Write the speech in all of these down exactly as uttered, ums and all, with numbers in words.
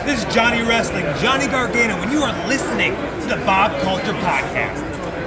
This is Johnny Wrestling, Johnny Gargano, and you are listening to the Bob Culture Podcast.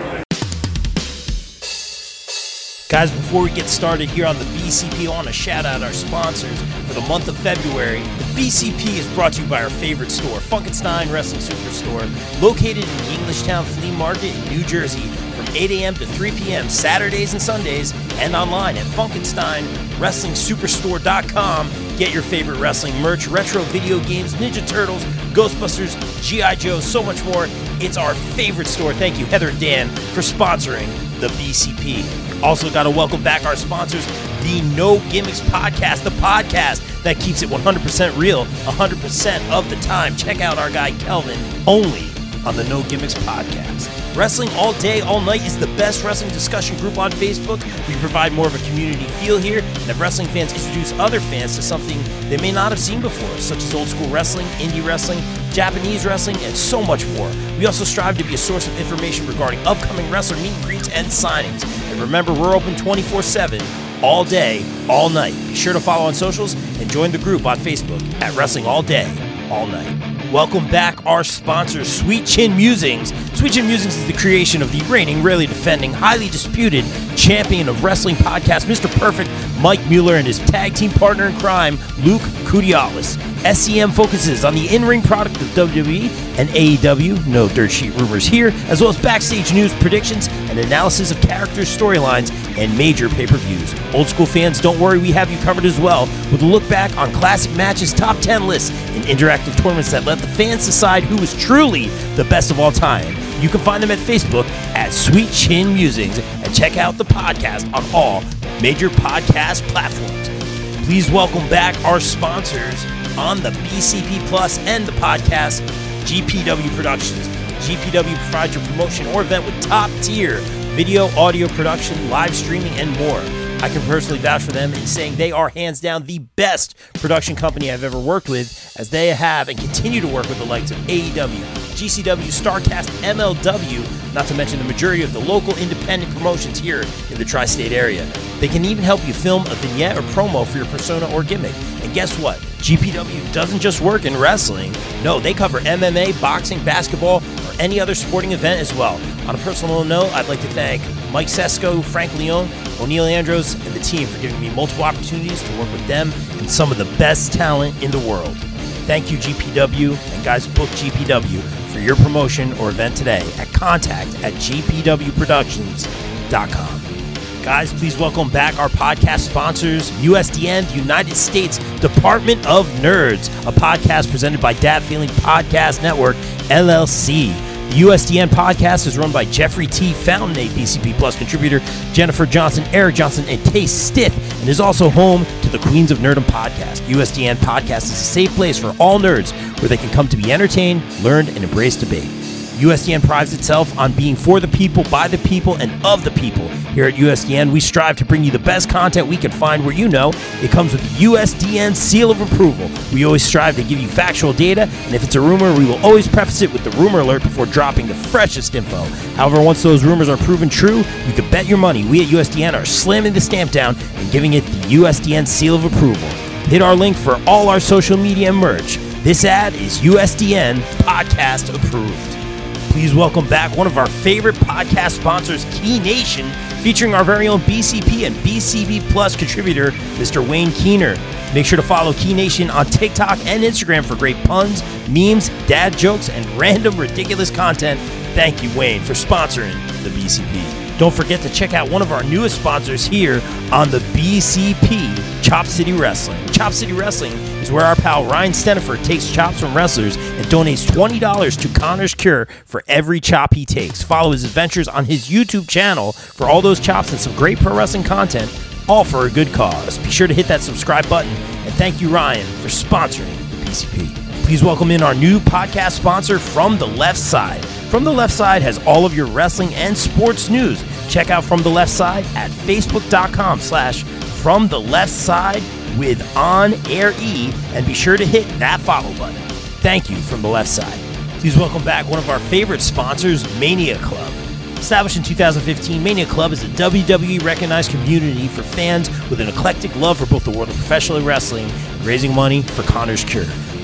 Guys, before we get started here on the B C P, I want to shout out our sponsors for the month of February. The B C P is brought to you by our favorite store, Funkenstein Wrestling Superstore, located in the Englishtown Flea Market in New Jersey from eight a.m. to three p.m. Saturdays and Sundays, and online at Funkenstein Wrestling Superstore dot com. Get your favorite wrestling merch, retro video games, Ninja Turtles, Ghostbusters, G I. Joe, so much more. It's our favorite store. Thank you, Heather and Dan, for sponsoring the B C P. Also got to welcome back our sponsors, the No Gimmicks Podcast, the podcast that keeps it one hundred percent real one hundred percent of the time. Check out our guy Kelvin, only on the No Gimmicks Podcast. Wrestling All Day, All Night is the best wrestling discussion group on Facebook. We provide more of a community feel here, and have wrestling fans introduce other fans to something they may not have seen before, such as old school wrestling, indie wrestling, Japanese wrestling, and so much more. We also strive to be a source of information regarding upcoming wrestler meet and greets and signings. And remember, we're open twenty-four seven, all day, all night. Be sure to follow on socials and join the group on Facebook at Wrestling All Day, All Night. Welcome back our sponsors, Sweet Chin Musings. Sweet Chin Musings is the creation of the reigning, rarely defending, highly disputed champion of wrestling podcast, Mister Perfect, Mike Mueller, and his tag team partner in crime, Luke Kudialis. S C M focuses on the in-ring product of W W E and A E W, no dirt sheet rumors here, as well as backstage news, predictions, and analysis of characters, storylines, and major pay-per-views. Old school fans, don't worry, we have you covered as well, with a look back on classic matches, top ten lists, and interactive tournaments that let the fans decide who is truly the best of all time. You can find them at Facebook at Sweet Chin Musings, and check out the podcast on all major podcast platforms. Please welcome back our sponsors on the B C P Plus and the podcast, G P W Productions. G P W provides your promotion or event with top-tier video, audio production, live streaming, and more. I can personally vouch for them in saying they are hands down the best production company I've ever worked with, as they have and continue to work with the likes of A E W, G C W, StarCast, M L W, not to mention the majority of the local independent promotions here in the tri-state area. They can even help you film a vignette or promo for your persona or gimmick. And guess what? G P W doesn't just work in wrestling. No, they cover M M A, boxing, basketball, or any other sporting event as well. On a personal note, I'd like to thank Mike Sesko, Frank Leone, O'Neil Andros, and the team for giving me multiple opportunities to work with them and some of the best talent in the world. Thank you, G P W, and guys, book G P W for your promotion or event today at contact at G P W productions dot com. Guys, please welcome back our podcast sponsors, U S D N, the United States Department of Nerds, a podcast presented by Dat Feeling Podcast Network, L L C. The U S D N podcast is run by Jeffrey T. Fountain, a B C P Plus contributor, Jennifer Johnson, Eric Johnson, and Taste Stiff, and is also home to the Queens of Nerdom podcast. U S D N podcast is a safe place for all nerds where they can come to be entertained, learned, and embrace debate. U S D N prides itself on being for the people, by the people, and of the people. Here at U S D N, we strive to bring you the best content we can find where you know it comes with the U S D N seal of approval. We always strive to give you factual data, and if it's a rumor, we will always preface it with the rumor alert before dropping the freshest info. However, once those rumors are proven true, you can bet your money we at U S D N are slamming the stamp down and giving it the U S D N seal of approval. Hit our link for all our social media and merch. This ad is U S D N podcast approved. Please welcome back one of our favorite podcast sponsors, Key Nation, featuring our very own B C P and B C B Plus contributor, Mister Wayne Keener. Make sure to follow Key Nation on TikTok and Instagram for great puns, memes, dad jokes, and random ridiculous content. Thank you, Wayne, for sponsoring the B C P. Don't forget to check out one of our newest sponsors here on the B C P, Chop City Wrestling. Chop City Wrestling is where our pal Ryan Steniford takes chops from wrestlers and donates twenty dollars to Connor's Cure for every chop he takes. Follow his adventures on his YouTube channel for all those chops and some great pro wrestling content, all for a good cause. Be sure to hit that subscribe button, and thank you, Ryan, for sponsoring the B C P. Please welcome in our new podcast sponsor, From the Left Side. From the Left Side has all of your wrestling and sports news. Check out From the Left Side at facebook.com slash From the Left Side with On Air E, and be sure to hit that follow button. Thank you, From the Left Side. Please welcome back one of our favorite sponsors, Mania Club. Established in two thousand fifteen, Mania Club is a W W E-recognized community for fans with an eclectic love for both the world of professional wrestling and raising money for Connor's Cure.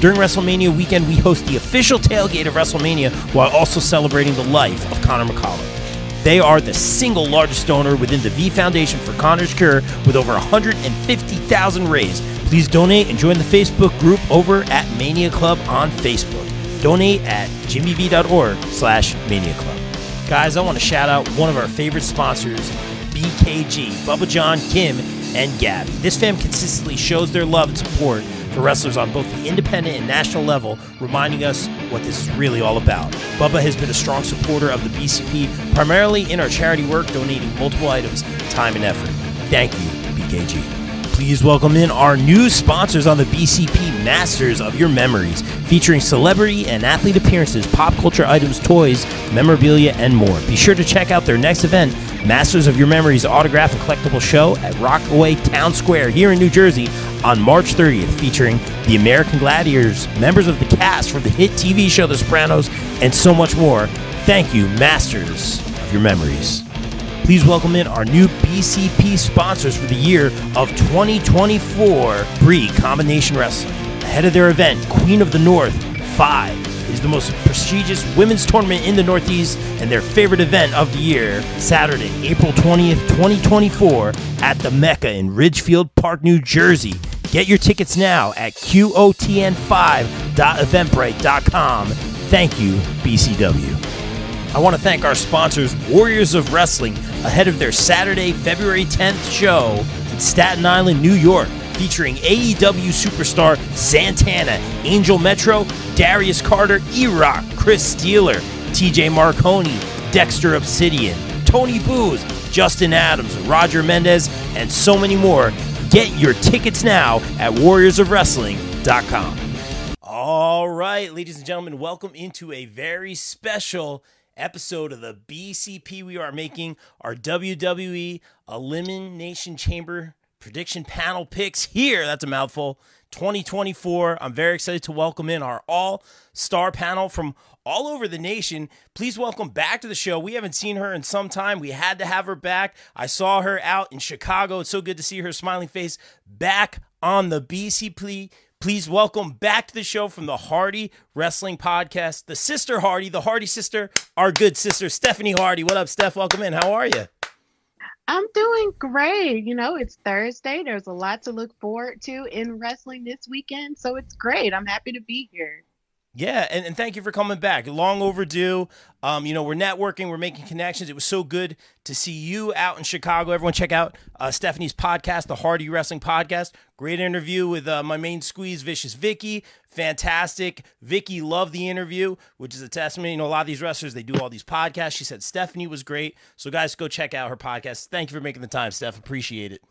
During WrestleMania weekend, we host the official tailgate of WrestleMania while also celebrating the life of Conor McCallum. They are the single largest donor within the V Foundation for Conor's cure with over one hundred fifty thousand raised. Please donate and join the Facebook group over at Mania Club on Facebook. Donate at jimmyv.org slash Mania Club. Guys, I want to shout out one of our favorite sponsors, B K G, Bubba John, Kim, and Gabby. This fam consistently shows their love and support for wrestlers on both the independent and national level, reminding us what this is really all about. Bubba has been a strong supporter of the B C P, primarily in our charity work, donating multiple items, time, and effort. Thank you, B K G. Please welcome in our new sponsors on the B C P, Masters of Your Memories, featuring celebrity and athlete appearances, pop culture items, toys, memorabilia, and more. Be sure to check out their next event, Masters of Your Memories Autograph and Collectible Show at Rockaway Town Square here in New Jersey on March thirtieth, featuring the American Gladiators, members of the cast from the hit T V show The Sopranos, and so much more. Thank you, Masters of Your Memories. Please welcome in our new B C P sponsors for the year of twenty twenty-four, Bree Combination Wrestling. Ahead of their event, Queen of the North five is the most prestigious women's tournament in the Northeast and their favorite event of the year, Saturday, April twentieth, twenty twenty-four at the Mecca in Ridgefield Park, New Jersey. Get your tickets now at Q O T N five dot eventbrite dot com. Thank you, B C W. I want to thank our sponsors, Warriors of Wrestling, ahead of their Saturday, February tenth show in Staten Island, New York, featuring A E W superstar Santana, Angel Metro, Darius Carter, E-Rock, Chris Steeler, T J Marconi, Dexter Obsidian, Tony Booz, Justin Adams, Roger Mendez, and so many more. Get your tickets now at warriors of wrestling dot com. All right, ladies and gentlemen, welcome into a very special episode of the B C P. We are making our W W E Elimination Chamber prediction panel picks here. That's a mouthful. twenty twenty-four. I'm very excited to welcome in our all-star panel from all over the nation. Please welcome back to the show. We haven't seen her in some time. We had to have her back. I saw her out in Chicago. It's so good to see her smiling face back on the B C P. Please welcome back to the show from the Hardy Wrestling Podcast, the sister Hardy, the Hardy sister, our good sister, Stephanie Hardy. What up, Steph? Welcome in. How are you? I'm doing great. You know, it's Thursday. There's a lot to look forward to in wrestling this weekend, so it's great. I'm happy to be here. Yeah, and, and thank you for coming back. Long overdue. Um, you know, we're networking, we're making connections. It was so good to see you out in Chicago. Everyone check out uh, Stephanie's podcast, the Hardy Wrestling Podcast. Great interview with uh, my main squeeze, Vicious Vicky. Fantastic. Vicky loved the interview, which is a testament. You know, a lot of these wrestlers, they do all these podcasts. She said Stephanie was great. So, guys, go check out her podcast. Thank you for making the time, Steph. Appreciate it.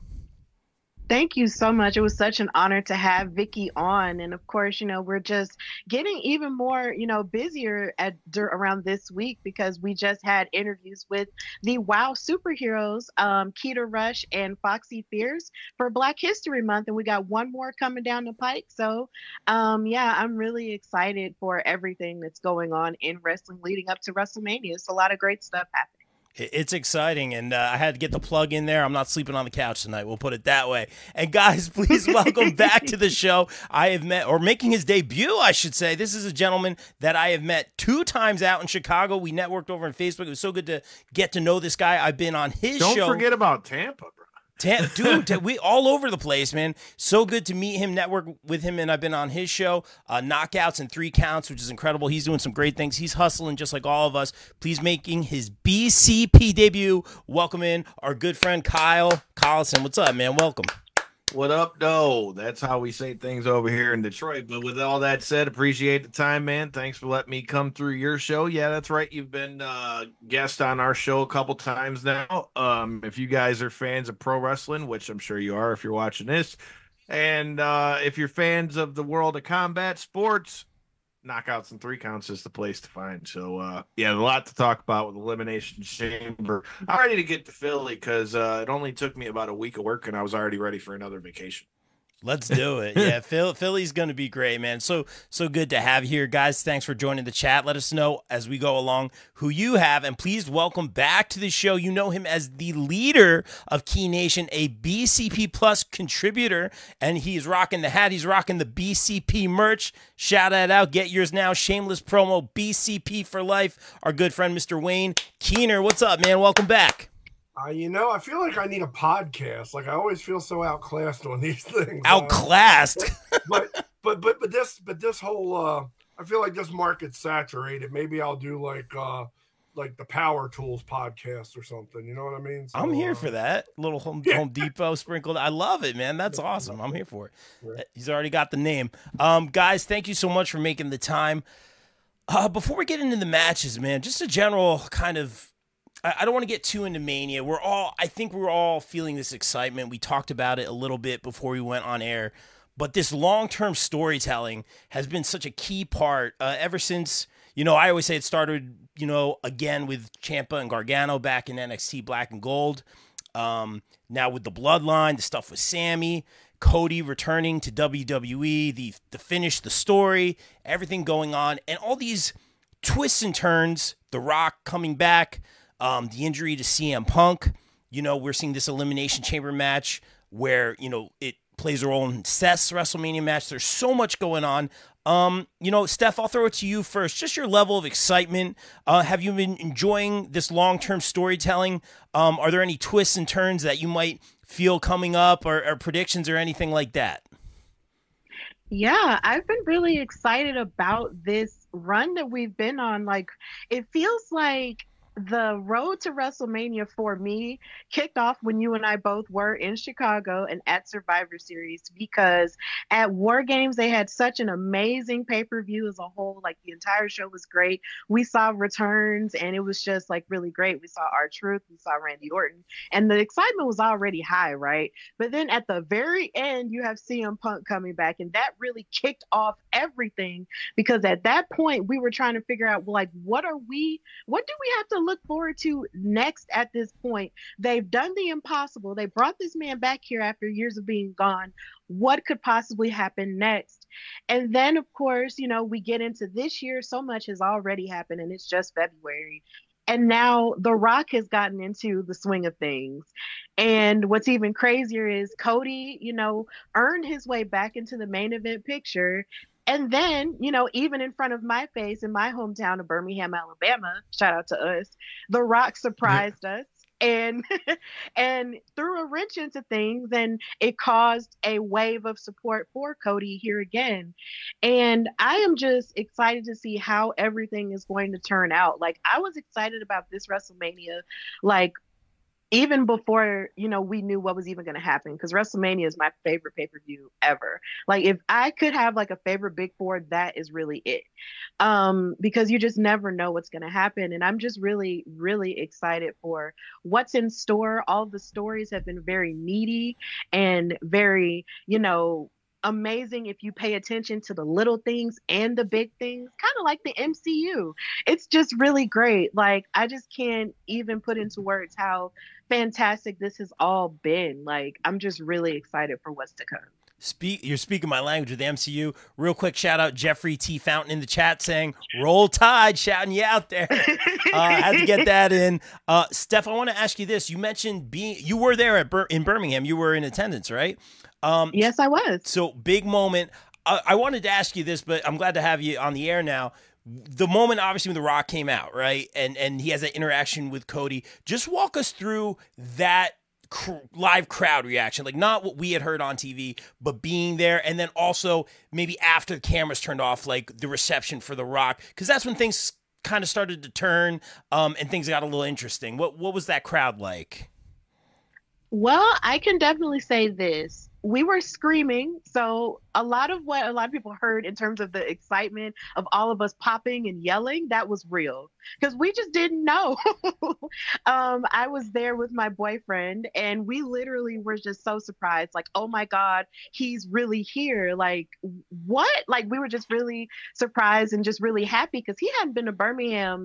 Thank you so much. It was such an honor to have Vicky on. And of course, you know, we're just getting even more, you know, busier at around this week because we just had interviews with the WOW superheroes, um, Keita Rush and Foxy Fierce for Black History Month. And we got one more coming down the pike. So, um, yeah, I'm really excited for everything that's going on in wrestling leading up to WrestleMania. It's a lot of great stuff happening. It's exciting, and uh, I had to get the plug in there. I'm not sleeping on the couch tonight. We'll put it that way. And guys, please welcome back to the show. I have met, or making his debut, I should say. This is a gentleman that I have met two times out in Chicago. We networked over on Facebook. It was so good to get to know this guy. I've been on his Don't show. Don't forget about Tampa, bro. Tam, dude, we all over the place, man. So good to meet him, network with him, and I've been on his show, uh, Knockouts and Three Counts, which is incredible. He's doing some great things. He's hustling just like all of us. Please making his B C P debut. Welcome in our good friend Kyle Collison. What's up, man? Welcome. What up, though? That's how we say things over here in Detroit. But with all that said, appreciate the time, man. Thanks for letting me come through your show. Yeah, that's right. You've been uh guest on our show a couple times now. Um, if you guys are fans of pro wrestling, which I'm sure you are if you're watching this, and uh, if you're fans of the world of combat sports, Knockouts and Three Counts is the place to find. So, uh, yeah, a lot to talk about with Elimination Chamber. I'm ready to get to Philly because uh, it only took me about a week of work, and I was already ready for another vacation. Let's do it. Yeah, Phil, Philly's going to be great, man. So so good to have you here, guys. Thanks for joining the chat. Let us know as we go along who you have, and please welcome back to the show. You know him as the leader of Key Nation, a B C P Plus contributor, and he's rocking the hat. He's rocking the B C P merch. Shout that out. Get yours now. Shameless promo. B C P for life. Our good friend, Mister Wayne Keener. What's up, man? Welcome back. Uh, you know, I feel like I need a podcast. Like I always feel so outclassed on these things. Outclassed. Uh, but but but but this but this whole uh, I feel like this market's saturated. Maybe I'll do like uh, like the Power Tools podcast or something. You know what I mean? So, I'm here uh, for that. Little Home, yeah. Home Depot sprinkled. I love it, man. That's awesome. I'm here for it. He's already got the name. Um, guys, thank you so much for making the time. Uh, before we get into the matches, man, just a general kind of. I don't want to get too into Mania. We're all, I think we're all feeling this excitement. We talked about it a little bit before we went on air, but this long-term storytelling has been such a key part uh, ever since, you know, I always say it started, you know, again with Ciampa and Gargano back in N X T Black and Gold. Um, now with the Bloodline, the stuff with Sammy, Cody returning to W W E, the, the finish, the story, everything going on, and all these twists and turns, The Rock coming back, Um, the injury to C M Punk, you know, we're seeing this Elimination Chamber match where, you know, it plays a role in Seth's WrestleMania match. There's so much going on. Um, you know, Steph, I'll throw it to you first. Just your level of excitement. Uh, have you been enjoying this long-term storytelling? Um, are there any twists and turns that you might feel coming up or, or predictions or anything like that? Yeah, I've been really excited about this run that we've been on. Like, it feels like the road to WrestleMania for me kicked off when you and I both were in Chicago and at Survivor Series, because at War Games they had such an amazing pay-per-view as a whole. Like the entire show was great. We saw returns and it was just like really great. We saw R-Truth, we saw Randy Orton, and the excitement was already high, right? But then at the very end you have C M Punk coming back, and that really kicked off everything, because at that point we were trying to figure out, well, like, what are we, what do we have to look forward to next at this point? They've done the impossible. They brought this man back here after years of being gone. What could possibly happen next? And then, of course, you know, we get into this year. So much has already happened, and it's just February. And now The Rock has gotten into the swing of things. And what's even crazier is Cody, you know, earned his way back into the main event picture. And then, you know, even in front of my face in my hometown of Birmingham, Alabama, shout out to us, The Rock surprised us and and threw a wrench into things, and it caused a wave of support for Cody here again. And I am just excited to see how everything is going to turn out. Like, I was excited about this WrestleMania, like, even before, you know, we knew what was even going to happen, because WrestleMania is my favorite pay-per-view ever. Like, if I could have like a favorite big four, that is really it. Um, because you just never know what's going to happen. And I'm just really, really excited for what's in store. All the stories have been very meaty and very, you know, amazing if you pay attention to the little things and the big things, kind of like the M C U. It's just really great. Like, I just can't even put into words how fantastic this has all been. Like, I'm just really excited for what's to come. Speak, you're speaking my language with the M C U. Real quick, shout out Jeffrey T. Fountain in the chat saying, roll tide, shouting you out there. uh, I had to get that in. Uh, Steph, I want to ask you this. You mentioned being, you were there at Bir- in Birmingham. You were in attendance, right? Um, yes, I was. So big moment. I, I wanted to ask you this, but I'm glad to have you on the air now. The moment, obviously, when The Rock came out, right? And, and he has that interaction with Cody. Just walk us through that cr- live crowd reaction, like not what we had heard on T V, but being there. And then also maybe after the cameras turned off, like the reception for The Rock, because that's when things kind of started to turn um, and things got a little interesting. What, what was that crowd like? Well, I can definitely say this. We were screaming. So a lot of what a lot of people heard in terms of the excitement of all of us popping and yelling, that was real, because we just didn't know. um, I was there with my boyfriend, and we literally were just so surprised. Like, oh my God, he's really here. Like, what? Like, we were just really surprised and just really happy, because he hadn't been to Birmingham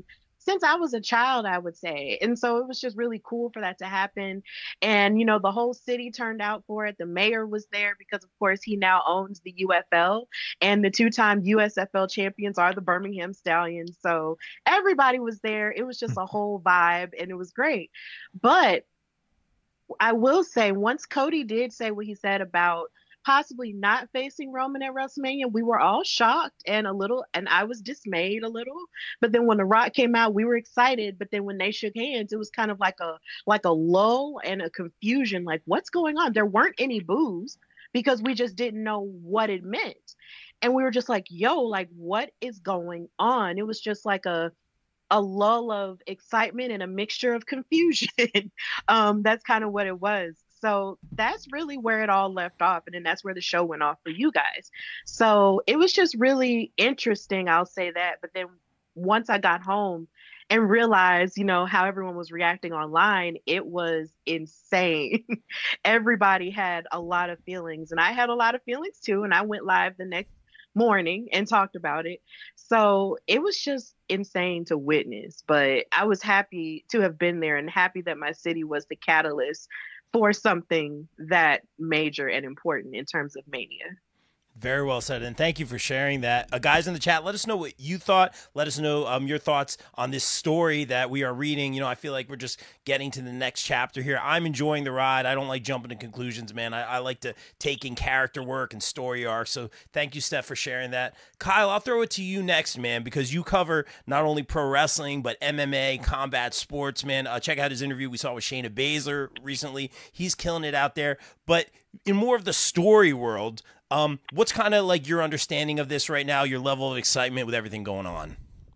since I was a child, I would say. And so it was just really cool for that to happen. And, you know, the whole city turned out for it. The mayor was there because, of course, he now owns the U F L, and the two time U S F L champions are the Birmingham Stallions. So everybody was there. It was just a whole vibe, and it was great. But I will say, once Cody did say what he said about possibly not facing Roman at WrestleMania, we were all shocked and a little, and I was dismayed a little. But then when The Rock came out, we were excited. But then when they shook hands, it was kind of like a like a lull and a confusion, like what's going on? There weren't any boos because we just didn't know what it meant, and we were just like, "Yo, like what is going on?" It was just like a a lull of excitement and a mixture of confusion. um, that's kind of what it was. So that's really where it all left off. And then that's where the show went off for you guys. So it was just really interesting. I'll say that. But then once I got home and realized, you know, how everyone was reacting online, it was insane. Everybody had a lot of feelings, and I had a lot of feelings too. And I went live the next morning and talked about it. So it was just insane to witness, but I was happy to have been there and happy that my city was the catalyst for something that major and important in terms of Mania. Very well said, and thank you for sharing that. Uh, guys in the chat, let us know what you thought. Let us know um, your thoughts on this story that we are reading. You know, I feel like we're just getting to the next chapter here. I'm enjoying the ride. I don't like jumping to conclusions, man. I, I like to take in character work and story arc, so thank you, Steph, for sharing that. Kyle, I'll throw it to you next, man, because you cover not only pro wrestling, but M M A, combat sports, man. Uh, check out his interview we saw with Shayna Baszler recently. He's killing it out there. But in more of the story world, Um, what's kind of like your understanding of this right now, your level of excitement with everything going on?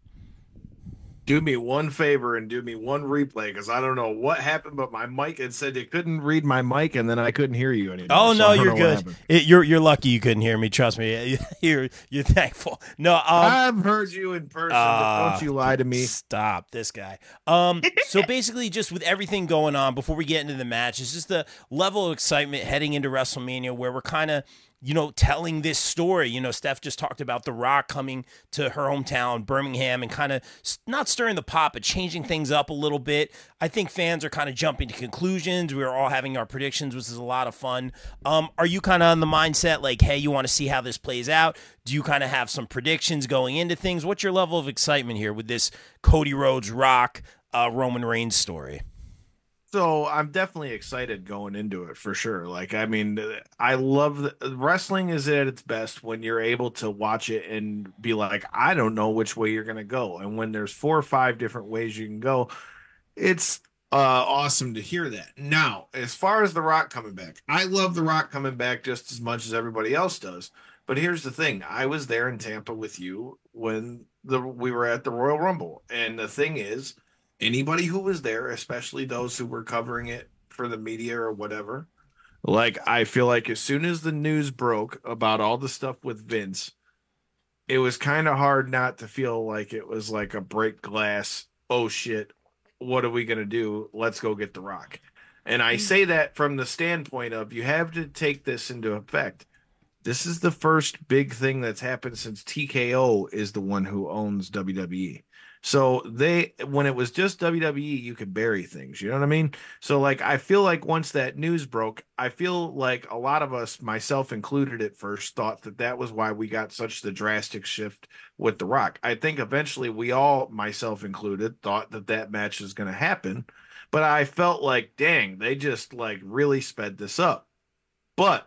Do me one favor and do me one replay, because I don't know what happened, but my mic, it said it couldn't read my mic, and then I couldn't hear you anymore. Oh, so no, you're good. It, you're you're lucky you couldn't hear me. Trust me. You're you're thankful. No, um, I've heard you in person. Uh, don't you lie to me. Stop this guy. Um, so basically, just with everything going on, before we get into the match, it's just the level of excitement heading into WrestleMania, where we're kind of, you know, telling this story. You know, Steph just talked about The Rock coming to her hometown, Birmingham, and kind of not stirring the pot, but changing things up a little bit. I think fans are kind of jumping to conclusions. We are all having our predictions, which is a lot of fun. Um, are you kind of on the mindset like, hey, you want to see how this plays out? Do you kind of have some predictions going into things? What's your level of excitement here with this Cody Rhodes, Rock, uh, Roman Reigns story? So I'm definitely excited going into it for sure. Like, I mean, I love the, wrestling is at its best when you're able to watch it and be like, I don't know which way you're going to go. And when there's four or five different ways you can go, it's uh, awesome to hear that. Now, as far as The Rock coming back, I love The Rock coming back just as much as everybody else does. But here's the thing. I was there in Tampa with you when the we were at the Royal Rumble. And the thing is, anybody who was there, especially those who were covering it for the media or whatever, like, I feel like as soon as the news broke about all the stuff with Vince, it was kind of hard not to feel like it was like a break glass, oh shit, what are we going to do? Let's go get The Rock. And I say that from the standpoint of, you have to take this into effect. This is the first big thing that's happened since T K O is the one who owns W W E. So they, when it was just W W E, you could bury things. You know what I mean? So like, I feel like once that news broke, I feel like a lot of us, myself included at first, thought that that was why we got such the drastic shift with The Rock. I think eventually we all, myself included, thought that that match was going to happen. But I felt like, dang, they just like really sped this up. But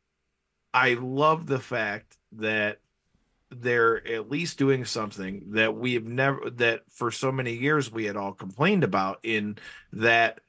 I love the fact that they're at least doing something that we've never, that for so many years we had all complained about, in that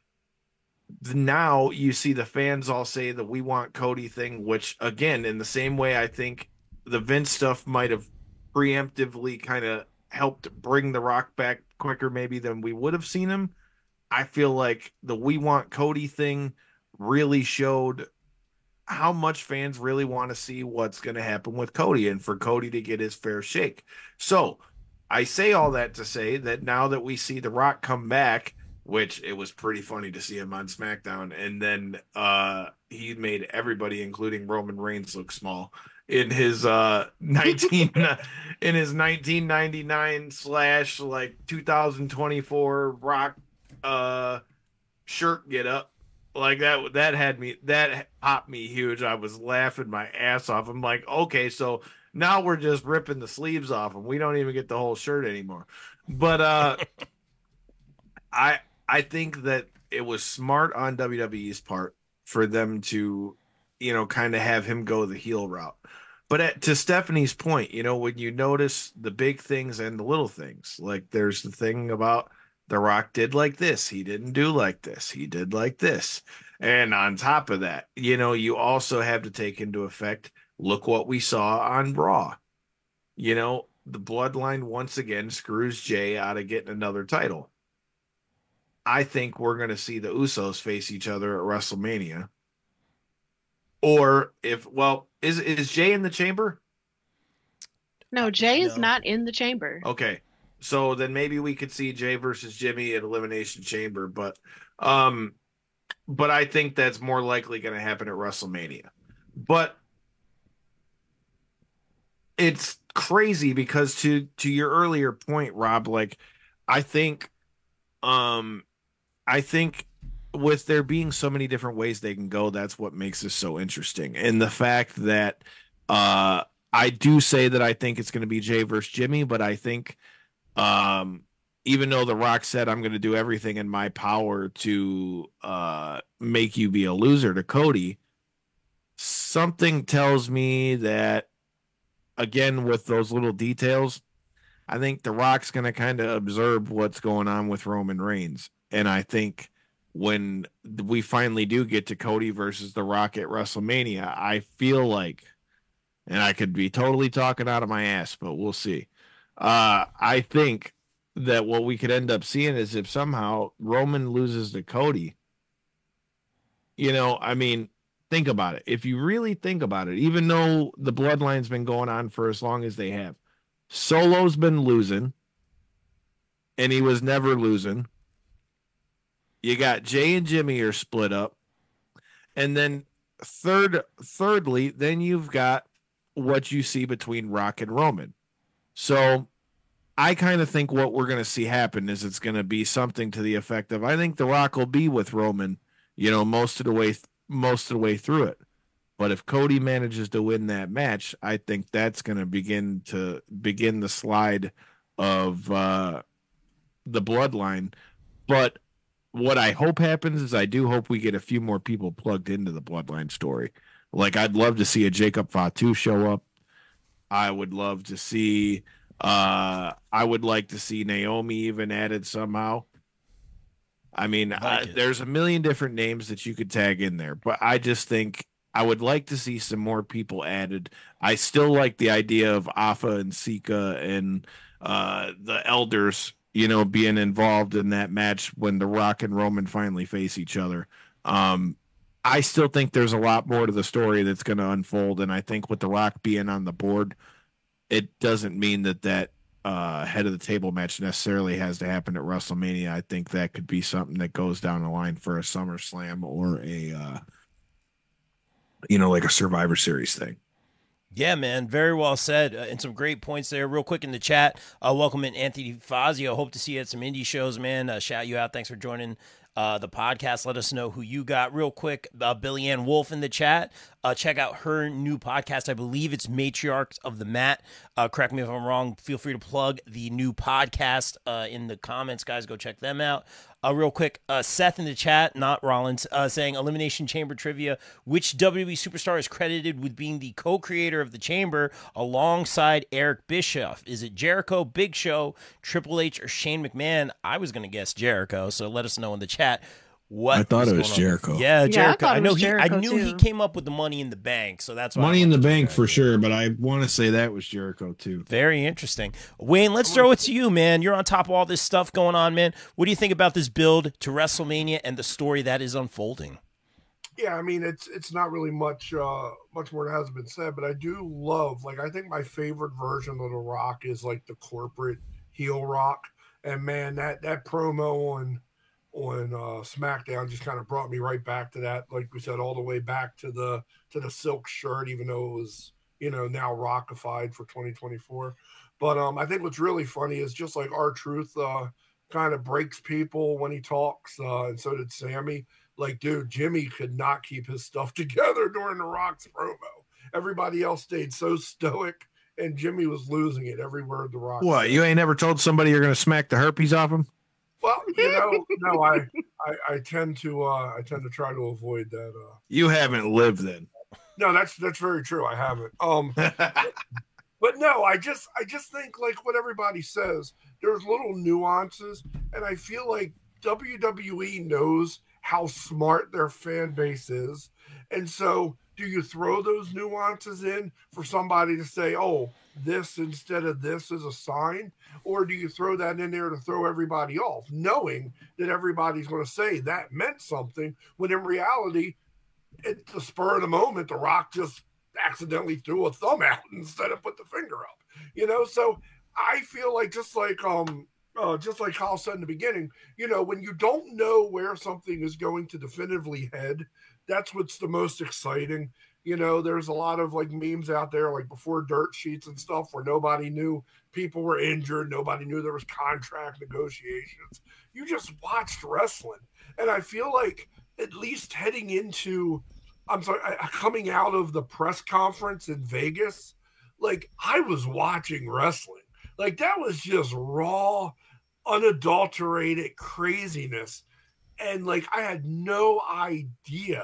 now you see the fans all say that we want Cody thing, which again, in the same way, I think the Vince stuff might have preemptively kind of helped bring The Rock back quicker maybe than we would have seen him. I feel like the we want Cody thing really showed how much fans really want to see what's going to happen with Cody, and for Cody to get his fair shake. So I say all that to say that now that we see The Rock come back, which it was pretty funny to see him on SmackDown, and then uh, he made everybody, including Roman Reigns, look small. in his uh nineteen in his nineteen ninety-nine slash like two thousand twenty-four Rock uh shirt get up. Like that that had me that popped me huge. I was laughing my ass off. I'm like, okay, so now we're just ripping the sleeves off and we don't even get the whole shirt anymore. But uh I I think that it was smart on W W E's part for them to, you know, kind of have him go the heel route. But at, to Stephanie's point, you know, when you notice the big things and the little things, like there's the thing about The Rock did like this, he didn't do like this, he did like this. And on top of that, you know, you also have to take into effect, look what we saw on Raw. You know, the Bloodline once again screws Jay out of getting another title. I think we're going to see the Usos face each other at WrestleMania. Or if, well, is is Jay in the chamber? No, Jay is No. not in the chamber. Okay. So then maybe we could see Jay versus Jimmy at Elimination Chamber, but um but I think that's more likely going to happen at WrestleMania. But it's crazy because to to your earlier point, Rob, like I think um I think with there being so many different ways they can go, that's what makes this so interesting. And the fact that uh, I do say that I think it's going to be Jay versus Jimmy, but I think um, even though The Rock said I'm going to do everything in my power to uh, make you be a loser to Cody, something tells me that, again, with those little details, I think The Rock's going to kind of observe what's going on with Roman Reigns. And I think when we finally do get to Cody versus The Rock at WrestleMania, I feel like, and I could be totally talking out of my ass, but we'll see. Uh, I think that what we could end up seeing is if somehow Roman loses to Cody, you know, I mean, think about it. If you really think about it, even though the Bloodline's been going on for as long as they have, Solo's been losing, and he was never losing. You got Jay and Jimmy are split up. And then third, thirdly, then you've got what you see between Rock and Roman. So I kind of think what we're going to see happen is it's going to be something to the effect of, I think The Rock will be with Roman, you know, most of the way, most of the way through it. But if Cody manages to win that match, I think that's going to begin to begin the slide of uh, the Bloodline. But what I hope happens is I do hope we get a few more people plugged into the Bloodline story. Like, I'd love to see a Jacob Fatu show up. I would love to see, uh, I would like to see Naomi even added somehow. I mean, like uh, there's a million different names that you could tag in there, but I just think I would like to see some more people added. I still like the idea of Afa and Sika and uh, the elders, you know, being involved in that match when The Rock and Roman finally face each other. Um, I still think there's a lot more to the story that's going to unfold. And I think with The Rock being on the board, it doesn't mean that that uh, head of the table match necessarily has to happen at WrestleMania. I think that could be something that goes down the line for a SummerSlam or a, uh, you know, like a Survivor Series thing. Yeah, man, very well said, uh, and some great points there. Real quick in the chat, uh, welcome in Anthony Fazio. Hope to see you at some indie shows, man. Uh, shout you out. Thanks for joining uh, the podcast. Let us know who you got. Real quick, uh, Billy Ann Wolf in the chat. Uh, check out her new podcast. I believe it's Matriarchs of the Mat. Uh, correct me if I'm wrong. Feel free to plug the new podcast uh, in the comments, guys. Go check them out. Uh, real quick, uh, Seth in the chat, not Rollins, uh, saying Elimination Chamber trivia. Which W W E superstar is credited with being the co-creator of the Chamber alongside Eric Bischoff? Is it Jericho, Big Show, Triple H, or Shane McMahon? I was going to guess Jericho, so let us know in the chat. What I thought it was going on. Jericho. Yeah, Yeah, I Jericho. thought I, it know was he. I Jericho, knew he too. came up with the Money in the Bank, so that's why I Money in the went to Bank for Jericho. sure, but I want to say that was Jericho too. Very interesting. Wayne, let's throw it to you, man. You're on top of all this stuff going on, man. What do you think about this build to WrestleMania and the story that is unfolding? Yeah, I mean it's it's not really much uh much more that hasn't been said, but I do love, like, I think my favorite version of The Rock is like the corporate heel Rock. And man, that that promo on on uh SmackDown just kind of brought me right back to that, like we said, all the way back to the to the silk shirt, even though it was you know, now rockified for twenty twenty-four. But um, I think what's really funny is just like R-Truth uh, kind of breaks people when he talks, uh, and so did Sammy. Like, dude, Jimmy could not keep his stuff together during The Rock's promo. Everybody else stayed so stoic, and Jimmy was losing it every word The Rock What, said. you ain't never told somebody you're going to smack the herpes off him? Well, you know, no, I, I, I tend to, uh, I tend to try to avoid that. Uh, You haven't lived then. no, that's that's very true. I haven't. Um, but no, I just, I just think like what everybody says. There's little nuances, and I feel like W W E knows how smart their fan base is, and so do you throw those nuances in for somebody to say, "Oh, this instead of this is a sign," or do you throw that in there to throw everybody off, knowing that everybody's going to say that meant something, when in reality, at the spur of the moment, The Rock just accidentally threw a thumb out instead of put the finger up, you know? So I feel like just like um uh, just like Kyle said in the beginning, you know, when you don't know where something is going to definitively head, that's what's the most exciting. You know, there's a lot of like memes out there, like before dirt sheets and stuff, where nobody knew people were injured. Nobody knew there was contract negotiations. You just watched wrestling. And I feel like at least heading into, I'm sorry, coming out of the press conference in Vegas, like I was watching wrestling. Like that was just raw, unadulterated craziness. And like I had no idea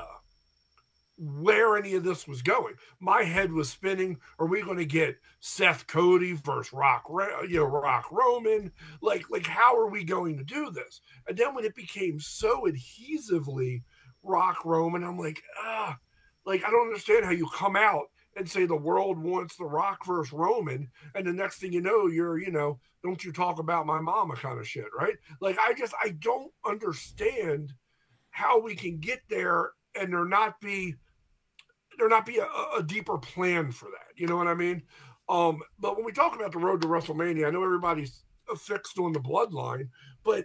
where any of this was going. My head was spinning. Are we going to get Seth Cody versus Rock, you know, Rock Roman? Like, like how are we going to do this? And then when it became so adhesively Rock Roman, I'm like, ah, like I don't understand how you come out and say the world wants the Rock versus Roman, and the next thing you know, you're, you know, don't you talk about my mama kind of shit, right? Like I just I don't understand how we can get there and there not be there not be a, a deeper plan for that. You know what I mean? Um, but when we talk about the road to WrestleMania, I know everybody's fixed on the bloodline, but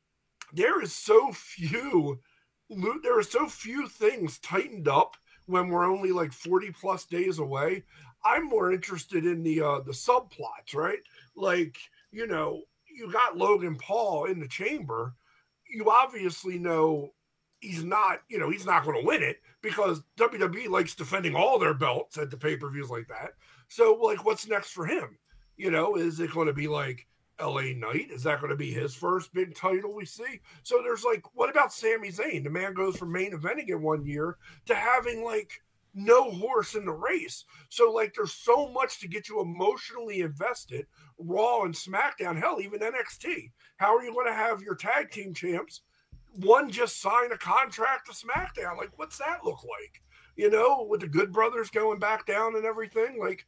there is so few there are so few things tightened up when we're only like forty plus days away. I'm more interested in the uh, the subplots, right? Like, you know, you got Logan Paul in the chamber. You obviously know he's not, you know, he's not going to win it because W W E likes defending all their belts at the pay-per-views like that. So, like, what's next for him? You know, is it going to be like L A Knight? Is that going to be his first big title we see? So there's like, what about Sami Zayn? The man goes from main eventing in one year to having like no horse in the race. So like, there's so much to get you emotionally invested. Raw and SmackDown, hell, even N X T. How are you going to have your tag team champs? One just sign a contract to SmackDown. Like, what's that look like? You know, with the Good Brothers going back down and everything. Like,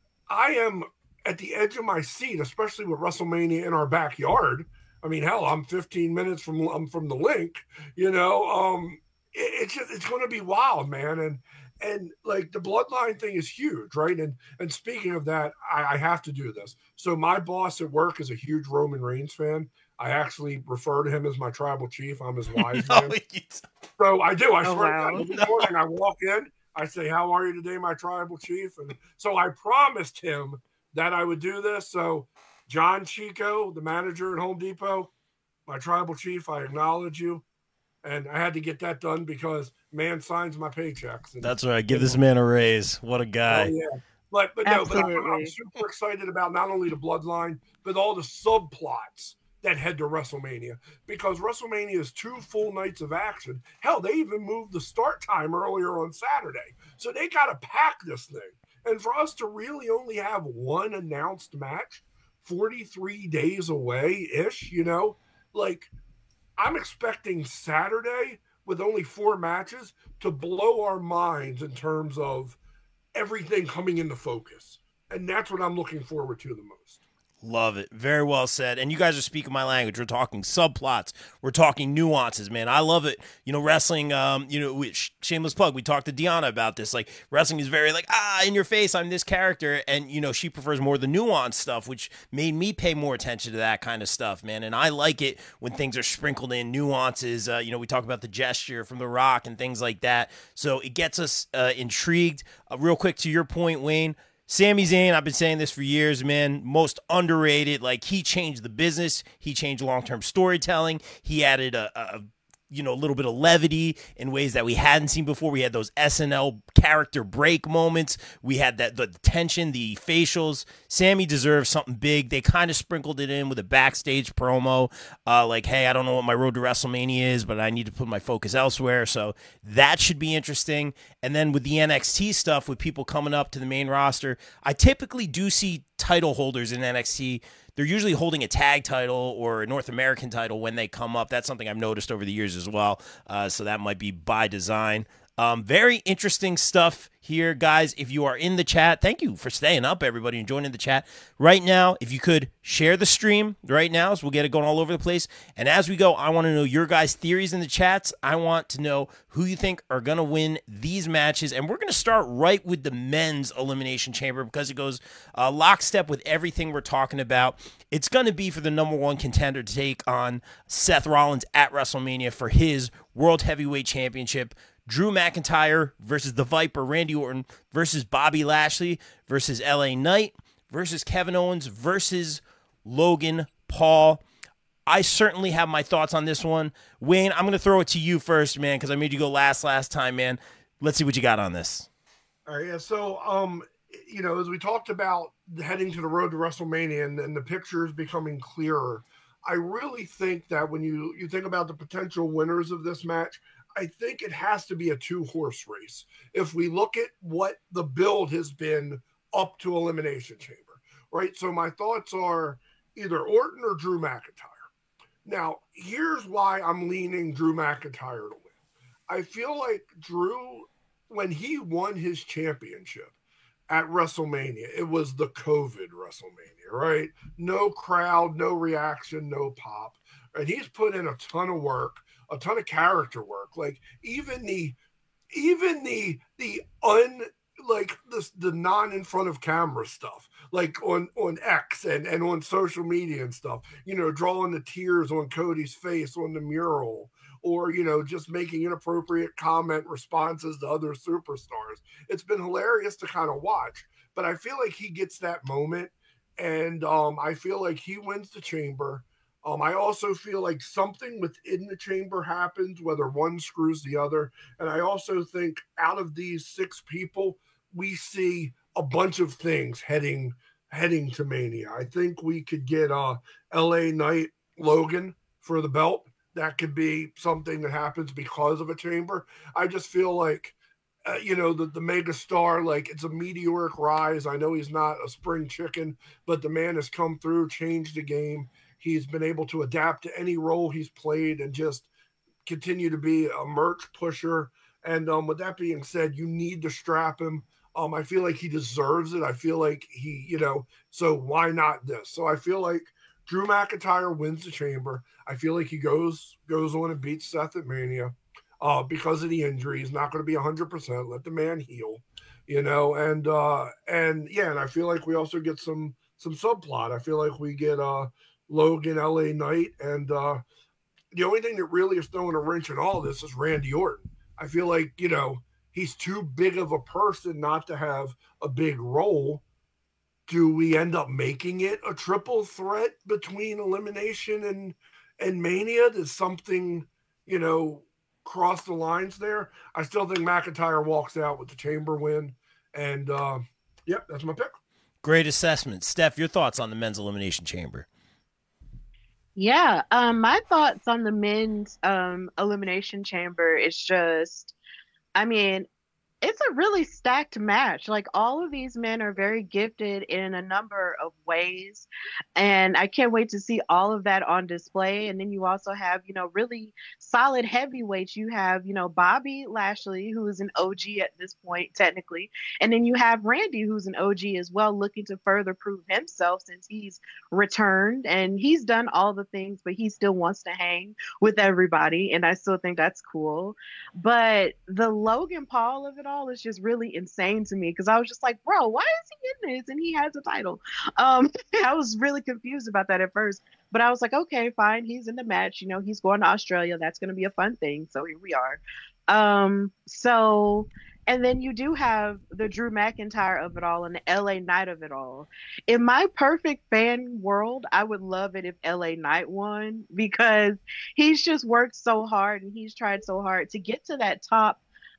I am at the edge of my seat, especially with WrestleMania in our backyard. I mean, hell, I'm fifteen minutes from I'm from the link. You know, um, it, it's just it's going to be wild, man. And and like the bloodline thing is huge, right? And and speaking of that, I, I have to do this. So my boss at work is a huge Roman Reigns fan. I actually refer to him as my tribal chief. I'm his wise No, man. it's- So I do. I Oh, swear. wow. Every morning I walk in, I say, "How are you today, my tribal chief?" And so I promised him that I would do this. So John Chico, the manager at Home Depot, my tribal chief, I acknowledge you. And I had to get that done because man signs my paychecks. And, That's right. Give this man a raise. What a oh, guy. yeah. But but no, but I'm, I'm Absolutely. super excited about not only the bloodline, but all the subplots that head to WrestleMania, because WrestleMania is two full nights of action. Hell, they even moved the start time earlier on Saturday. So they got to pack this thing. And for us to really only have one announced match forty-three days away-ish, you know, like I'm expecting Saturday with only four matches to blow our minds in terms of everything coming into focus. And that's what I'm looking forward to the most. Love it. Very well said. And you guys are speaking my language. We're talking subplots. We're talking nuances, man. I love it. You know, wrestling, um, you know, we, shameless plug. We talked to Deanna about this. Like, wrestling is very like, ah, in your face, I'm this character. And, you know, she prefers more the nuanced stuff, which made me pay more attention to that kind of stuff, man. And I like it when things are sprinkled in nuances. Uh, you know, we talk about the gesture from The Rock and things like that. So it gets us uh, intrigued. Uh, real quick, to your point, Wayne, Sami Zayn, I've been saying this for years, man, most underrated. Like, he changed the business. He changed long-term storytelling. He added a, a you know, a little bit of levity in ways that we hadn't seen before. We had those S N L character break moments. We had that the tension, the facials. Sammy deserves something big. They kind of sprinkled it in with a backstage promo, uh, like, hey, I don't know what my road to WrestleMania is, but I need to put my focus elsewhere. So that should be interesting. And then with the N X T stuff, with people coming up to the main roster, I typically do see title holders in N X T. They're usually holding a tag title or a North American title when they come up. That's something I've noticed over the years as well. Uh, so that might be by design. Um, very interesting stuff here, guys. If you are in the chat, thank you for staying up, everybody, and joining the chat right now. If you could share the stream right now, so we'll get it going all over the place. And as we go, I want to know your guys' theories in the chats. I want to know who you think are going to win these matches. And we're going to start right with the men's Elimination Chamber because it goes uh, lockstep with everything we're talking about. It's going to be for the number one contender to take on Seth Rollins at WrestleMania for his World Heavyweight Championship. Drew McIntyre versus the Viper, Randy Orton versus Bobby Lashley versus L A Knight versus Kevin Owens versus Logan Paul. I certainly have my thoughts on this one. Wayne, I'm going to throw it to you first, man, because I made you go last last time, man. Let's see what you got on this. All right, yeah. So, um, you know, as we talked about heading to the road to WrestleMania and, and the pictures becoming clearer, I really think that when you, you think about the potential winners of this match, I think it has to be a two-horse race. If we look at what the build has been up to Elimination Chamber, right? So my thoughts are either Orton or Drew McIntyre. Now, here's why I'm leaning Drew McIntyre to win. I feel like Drew, when he won his championship at WrestleMania, it was the COVID WrestleMania, right? No crowd, no reaction, no pop. And he's put in a ton of work, a ton of character work. Like even the, even the, the un, like this, the non in front of camera stuff, like on, on X and, and on social media and stuff, you know, drawing the tears on Cody's face on the mural, or, you know, just making inappropriate comment responses to other superstars. It's been hilarious to kind of watch, but I feel like he gets that moment. And um, I feel like he wins the chamber. Um, I also feel like something within the chamber happens, whether one screws the other. And I also think out of these six people, we see a bunch of things heading heading to Mania. I think we could get uh, L A Knight Logan for the belt. That could be something that happens because of a chamber. I just feel like, uh, you know, the, the mega star, like it's a meteoric rise. I know he's not a spring chicken, but the man has come through, changed the game. He's been able to adapt to any role he's played and just continue to be a merch pusher. And um, with that being said, you need to strap him. Um, I feel like he deserves it. I feel like he, you know, so why not this? So I feel like Drew McIntyre wins the chamber. I feel like he goes goes on and beats Seth at Mania uh, because of the injury. He's not going to be one hundred percent. Let the man heal, you know. And uh, and yeah, and I feel like we also get some some subplot. I feel like we get uh, Logan, L A Knight, and uh, the only thing that really is throwing a wrench in all this is Randy Orton. I feel like, you know, he's too big of a person not to have a big role. Do we end up making it a triple threat between Elimination and and Mania? Does something, you know, cross the lines there? I still think McIntyre walks out with the chamber win. And, uh, yeah, that's my pick. Great assessment. Steph, your thoughts on the men's Elimination Chamber? Yeah, um, my thoughts on the men's um, Elimination Chamber is just, I mean, it's a really stacked match. Like, all of these men are very gifted in a number of ways. And I can't wait to see all of that on display. And then you also have, you know, really solid heavyweights. You have, you know, Bobby Lashley, who is an O G at this point, technically. And then you have Randy, who's an O G as well, looking to further prove himself since he's returned. And he's done all the things, but he still wants to hang with everybody. And I still think that's cool. But the Logan Paul of it all is just really insane to me, because I was just like, bro, why is he in this and he has a title? Um, I was really confused about that at first, but I was like, okay, fine, he's in the match. You know, he's going to Australia. That's going to be a fun thing. So here we are. Um, so And then you do have the Drew McIntyre of it all and the L A Knight of it all. In my perfect fan world, I would love it if L A Knight won because he's just worked so hard and he's tried so hard to get to that top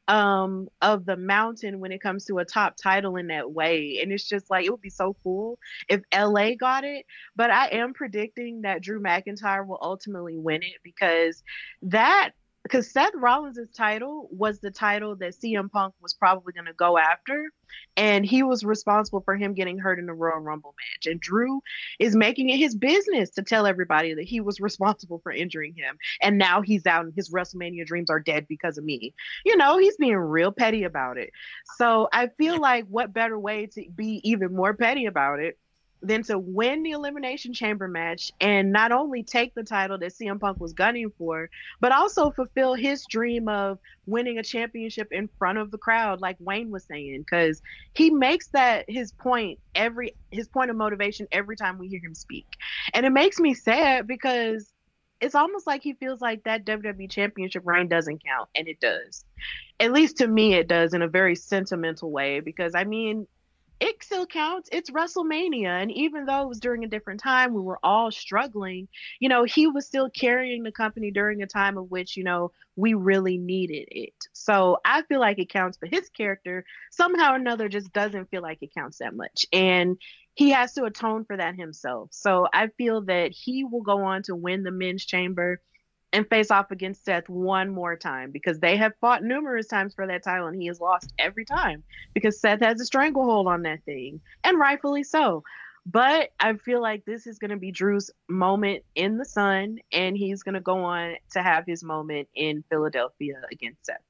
um of the mountain when it comes to a top title in that way. And it's just like it would be so cool if L A got it. But I am predicting that Drew McIntyre will ultimately win it because that because Seth Rollins' title was the title that C M Punk was probably going to go after. And he was responsible for him getting hurt in the Royal Rumble match. And Drew is making it his business to tell everybody that he was responsible for injuring him. And now he's out and his WrestleMania dreams are dead because of me. You know, he's being real petty about it. So I feel like what better way to be even more petty about it than to win the Elimination Chamber match and not only take the title that C M Punk was gunning for, but also fulfill his dream of winning a championship in front of the crowd, like Wayne was saying, because he makes that his point every his point of motivation every time we hear him speak. And it makes me sad because it's almost like he feels like that W W E Championship reign doesn't count, and it does. At least to me, it does in a very sentimental way, because I mean, it still counts. It's WrestleMania. And even though it was during a different time, we were all struggling, you know, he was still carrying the company during a time of which, you know, we really needed it. So I feel like it counts, but his character somehow or another just doesn't feel like it counts that much. And he has to atone for that himself. So I feel that he will go on to win the men's chamber and face off against Seth one more time, because they have fought numerous times for that title and he has lost every time because Seth has a stranglehold on that thing, and rightfully so. But I feel like this is going to be Drew's moment in the sun, and he's going to go on to have his moment in Philadelphia against Seth.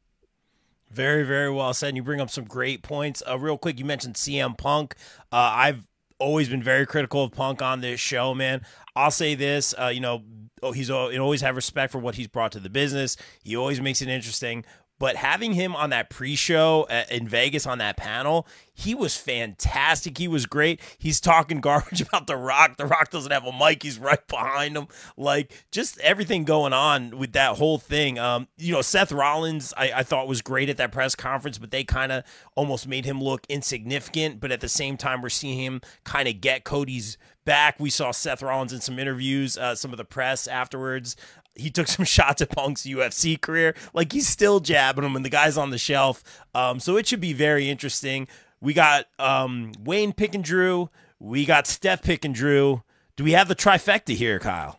Very, very well said. And you bring up some great points. Uh, real quick, you mentioned C M Punk. Uh, I've always been very critical of Punk on this show, man. I'll say this, uh, you know, oh, he's you always have respect for what he's brought to the business. He always makes it interesting. But having him on that pre-show in Vegas on that panel, he was fantastic. He was great. He's talking garbage about The Rock. The Rock doesn't have a mic. He's right behind him. Like, just everything going on with that whole thing. Um, you know, Seth Rollins, I, I thought was great at that press conference, but they kind of almost made him look insignificant. But at the same time, we're seeing him kind of get Cody's back. We saw Seth Rollins in some interviews, uh, some of the press afterwards. He took some shots at Punk's U F C career. Like, he's still jabbing him, and the guy's on the shelf. Um, so it should be very interesting. We got um, Wayne picking Drew. We got Steph picking Drew. Do we have the trifecta here, Kyle?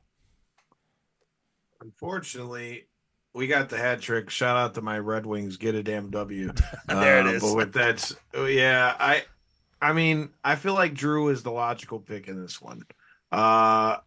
Unfortunately, we got the hat trick. Shout out to my Red Wings. Get a damn W. There it uh, is. But with that, yeah, I, I mean, I feel like Drew is the logical pick in this one. Uh,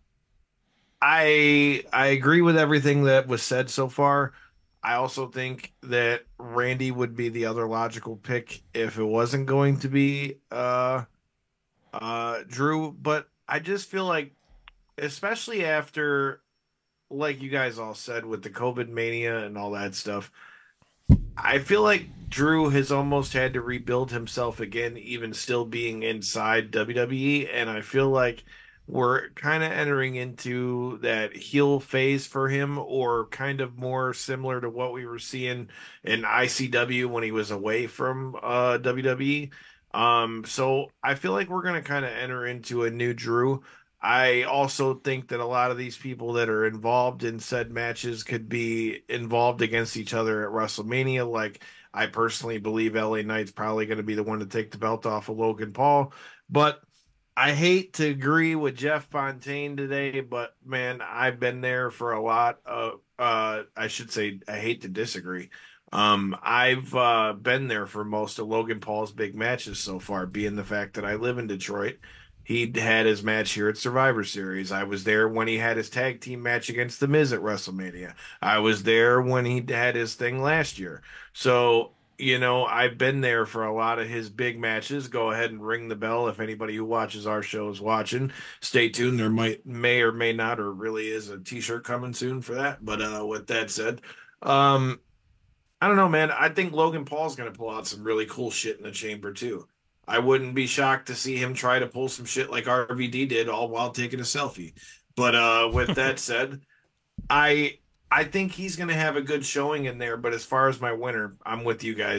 I I agree with everything that was said so far. I also think that Randy would be the other logical pick if it wasn't going to be uh, uh, Drew. But I just feel like, especially after, like you guys all said, with the COVID mania and all that stuff, I feel like Drew has almost had to rebuild himself again, even still being inside W W E. And I feel like we're kind of entering into that heel phase for him, or kind of more similar to what we were seeing in I C W when he was away from uh, W W E. Um, so I feel like we're going to kind of enter into a new Drew. I also think that a lot of these people that are involved in said matches could be involved against each other at WrestleMania. Like, I personally believe L A Knight's probably going to be the one to take the belt off of Logan Paul. But I hate to agree with Jeff Fontaine today, but man, I've been there for a lot of, uh, I should say, I hate to disagree. Um, I've uh, been there for most of Logan Paul's big matches so far, being the fact that I live in Detroit. He had his match here at Survivor Series. I was there when he had his tag team match against The Miz at WrestleMania. I was there when he had his thing last year. So, you know, I've been there for a lot of his big matches. Go ahead and ring the bell if anybody who watches our show is watching. Stay tuned. There might, may or may not, or really is a t-shirt coming soon for that. But uh, with that said, um, I don't know, man. I think Logan Paul's going to pull out some really cool shit in the chamber, too. I wouldn't be shocked to see him try to pull some shit like R V D did, all while taking a selfie. But uh, with that said, I I think he's going to have a good showing in there. But as far as my winner, I'm with you guys. It's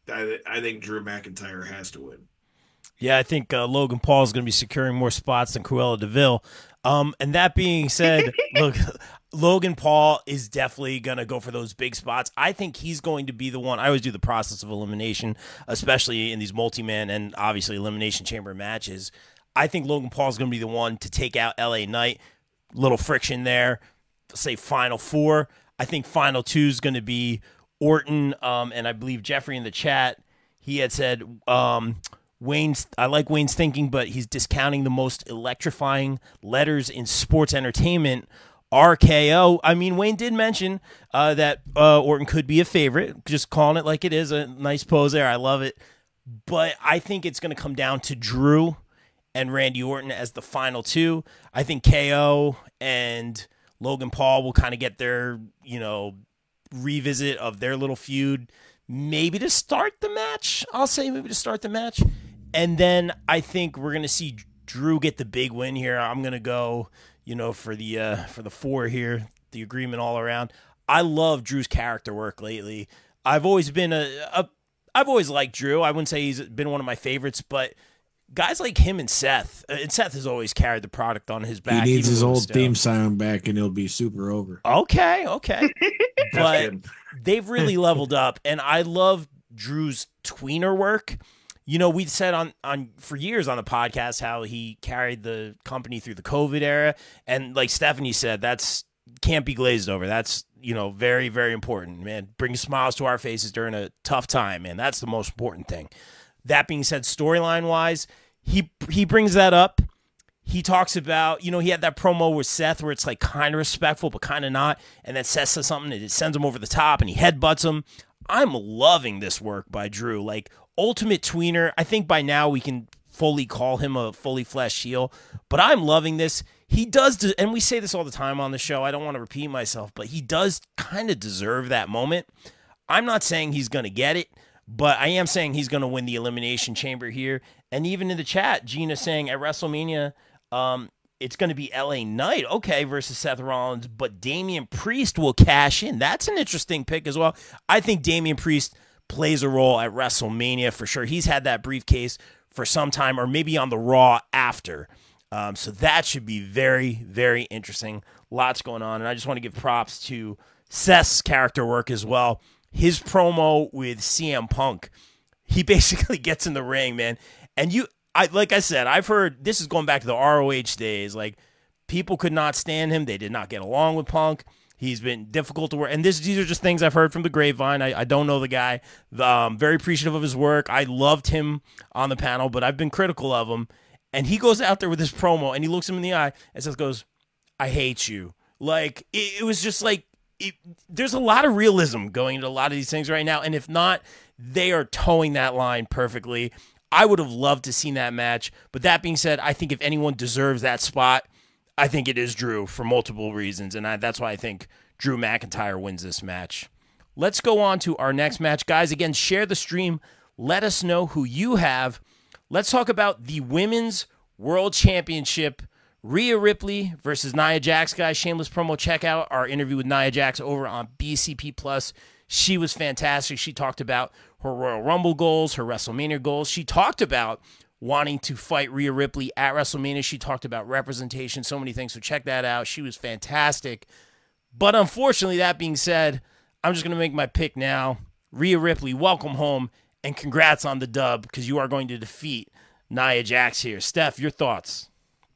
I, I think Drew McIntyre has to win. Yeah, I think uh, Logan Paul is going to be securing more spots than Cruella DeVille. Um, and that being said, look, Logan Paul is definitely going to go for those big spots. I think he's going to be the one. I always do the process of elimination, especially in these multi-man and obviously elimination chamber matches. I think Logan Paul is going to be the one to take out L A Knight. Little friction there. Say final four. I think final two is going to be Orton, um, and I believe Jeffrey in the chat, he had said um, Wayne's. I like Wayne's thinking, but he's discounting the most electrifying letters in sports entertainment, R K O. I mean, Wayne did mention uh, that uh, Orton could be a favorite. Just calling it like it is. A nice pose there. I love it. But I think it's going to come down to Drew and Randy Orton as the final two. I think K O and Logan Paul will kind of get their, you know, revisit of their little feud, maybe to start the match. I'll say maybe to start the match. And then I think we're going to see Drew get the big win here. I'm going to go, you know, for the uh, for the four here, the agreement all around. I love Drew's character work lately. I've always been a, a I've always liked Drew. I wouldn't say he's been one of my favorites, but guys like him and Seth, and Seth has always carried the product on his back. He needs his old theme song back, and he'll be super over. Okay, okay. But they've really leveled up, and I love Drew's tweener work. You know, we've said on, on for years on the podcast how he carried the company through the COVID era, and like Stephanie said, that's can't be glazed over. That's, you know, very, very important, man. Bring smiles to our faces during a tough time, man. That's the most important thing. That being said, storyline-wise, he he brings that up. He talks about, you know, he had that promo with Seth where it's like kind of respectful but kind of not, and then Seth says something and it sends him over the top and he headbutts him. I'm loving this work by Drew. Like, ultimate tweener. I think by now we can fully call him a fully fleshed heel, but I'm loving this. He does, de- and we say this all the time on the show, I don't want to repeat myself, but he does kind of deserve that moment. I'm not saying he's going to get it, but I am saying he's going to win the Elimination Chamber here. And even in the chat, Gina saying at WrestleMania, um, it's going to be L A Knight, okay, versus Seth Rollins, but Damian Priest will cash in. That's an interesting pick as well. I think Damian Priest plays a role at WrestleMania for sure. He's had that briefcase for some time, or maybe on the Raw after. Um, so that should be very, very interesting. Lots going on. And I just want to give props to Seth's character work as well. His promo with C M Punk, he basically gets in the ring, man. And you, I like I said, I've heard, this is going back to the R O H days, like people could not stand him. They did not get along with Punk. He's been difficult to work. And this, these are just things I've heard from the grapevine. I, I don't know the guy. Um, very appreciative of his work. I loved him on the panel, but I've been critical of him. And he goes out there with his promo, and he looks him in the eye and says, goes, I hate you. Like, it, it was just like, it, there's a lot of realism going into a lot of these things right now. And if not, they are towing that line perfectly. I would have loved to seen that match. But that being said, I think if anyone deserves that spot, I think it is Drew for multiple reasons. And I, that's why I think Drew McIntyre wins this match. Let's go on to our next match. Guys, again, share the stream. Let us know who you have. Let's talk about the Women's World Championship. Rhea Ripley versus Nia Jax, guys. Shameless promo. Check out our interview with Nia Jax over on B C P Plus. She was fantastic. She talked about her Royal Rumble goals, her WrestleMania goals. She talked about wanting to fight Rhea Ripley at WrestleMania. She talked about representation, so many things. So check that out. She was fantastic. But unfortunately, that being said, I'm just going to make my pick now. Rhea Ripley, welcome home, and congrats on the dub because you are going to defeat Nia Jax here. Steph, your thoughts?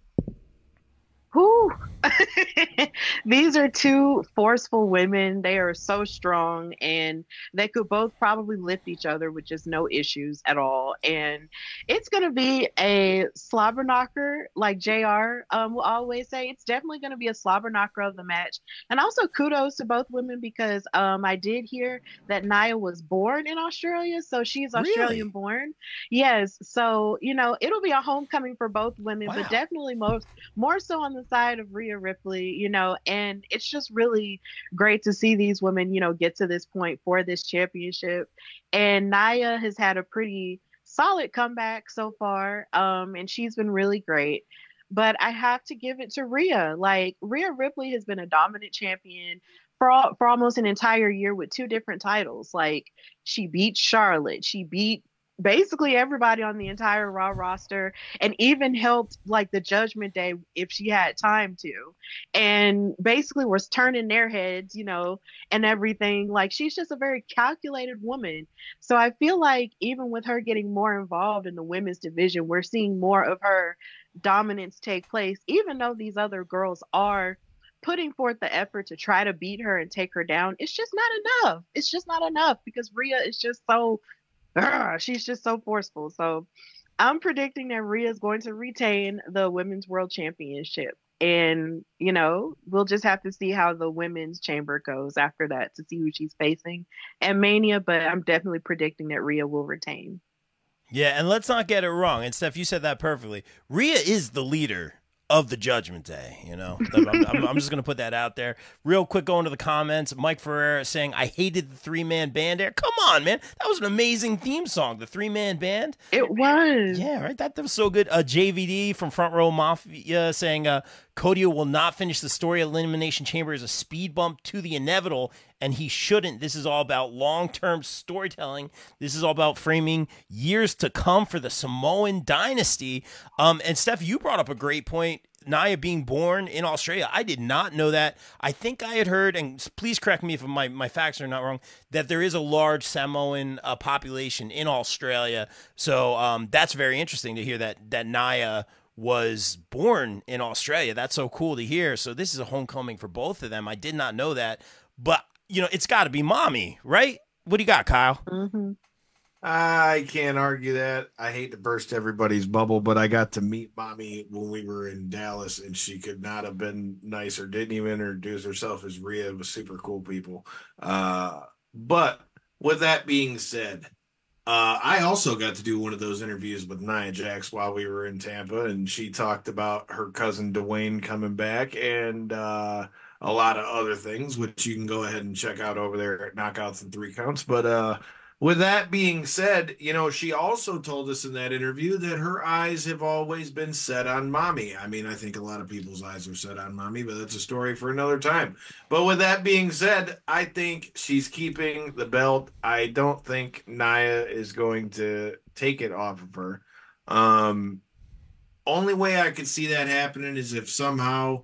Whew. These are two forceful women. They are so strong, and they could both probably lift each other with just no issues at all. And it's going to be a slobber knocker, like J R um, will always say. It's definitely going to be a slobber knocker of the match. And also kudos to both women because um, I did hear that Nia was born in Australia, so she's Australian Really? born. Yes, so you know it'll be a homecoming for both women, Wow. but definitely most more so on the side of Rhea Ripley, you know, and it's just really great to see these women, you know, get to this point for this championship. And Nia has had a pretty solid comeback so far, um, and she's been really great. But I have to give it to Rhea. Like, Rhea Ripley has been a dominant champion for all, for almost an entire year with two different titles. Like she beat Charlotte, she beat basically everybody on the entire Raw roster, and even helped like the Judgment Day if she had time to, and basically was turning their heads, you know, and everything. Like she's just a very calculated woman. So I feel like even with her getting more involved in the women's division, we're seeing more of her dominance take place, even though these other girls are putting forth the effort to try to beat her and take her down. It's just not enough. It's just not enough because Rhea is just so Ugh, she's just so forceful. So I'm predicting that Rhea is going to retain the Women's World Championship. And, you know, we'll just have to see how the women's chamber goes after that to see who she's facing at Mania. But I'm definitely predicting that Rhea will retain. Yeah, and let's not get it wrong. And Steph, you said that perfectly. Rhea is the leader of the Judgment Day, you know. I'm, I'm, I'm just going to put that out there. Real quick, going to the comments. Mike Ferreira saying, I hated the three-man band there. Come on, man. That was an amazing theme song, the three-man band. It was. Yeah, right? That, that was so good. Uh, J V D from Front Row Mafia saying, uh, Cody will not finish the story. Elimination Chamber is a speed bump to the inevitable, and he shouldn't. This is all about long-term storytelling. This is all about framing years to come for the Samoan dynasty. Um, and Steph, you brought up a great point. Nia being born in Australia. I did not know that. I think I had heard, and please correct me if my, my facts are not wrong, that there is a large Samoan uh, population in Australia. So um, that's very interesting to hear that that Nia was born in Australia. That's so cool to hear. So this is a homecoming for both of them. I did not know that. But, you know, it's got to be mommy, right? What do you got, Kyle? Mm-hmm. I can't argue that. I hate to burst everybody's bubble, but I got to meet mommy when we were in Dallas, and she could not have been nicer. Didn't even introduce herself as Rhea. It was super cool people. Uh, but with that being said, uh, I also got to do one of those interviews with Nia Jax while we were in Tampa, and she talked about her cousin Dwayne coming back and uh, a lot of other things, which you can go ahead and check out over there at Knockouts and Three Counts. But uh, with that being said, you know, she also told us in that interview that her eyes have always been set on mommy. I mean, I think a lot of people's eyes are set on mommy, but that's a story for another time. But with that being said, I think she's keeping the belt. I don't think Nia is going to take it off of her. Um, only way I could see that happening is if somehow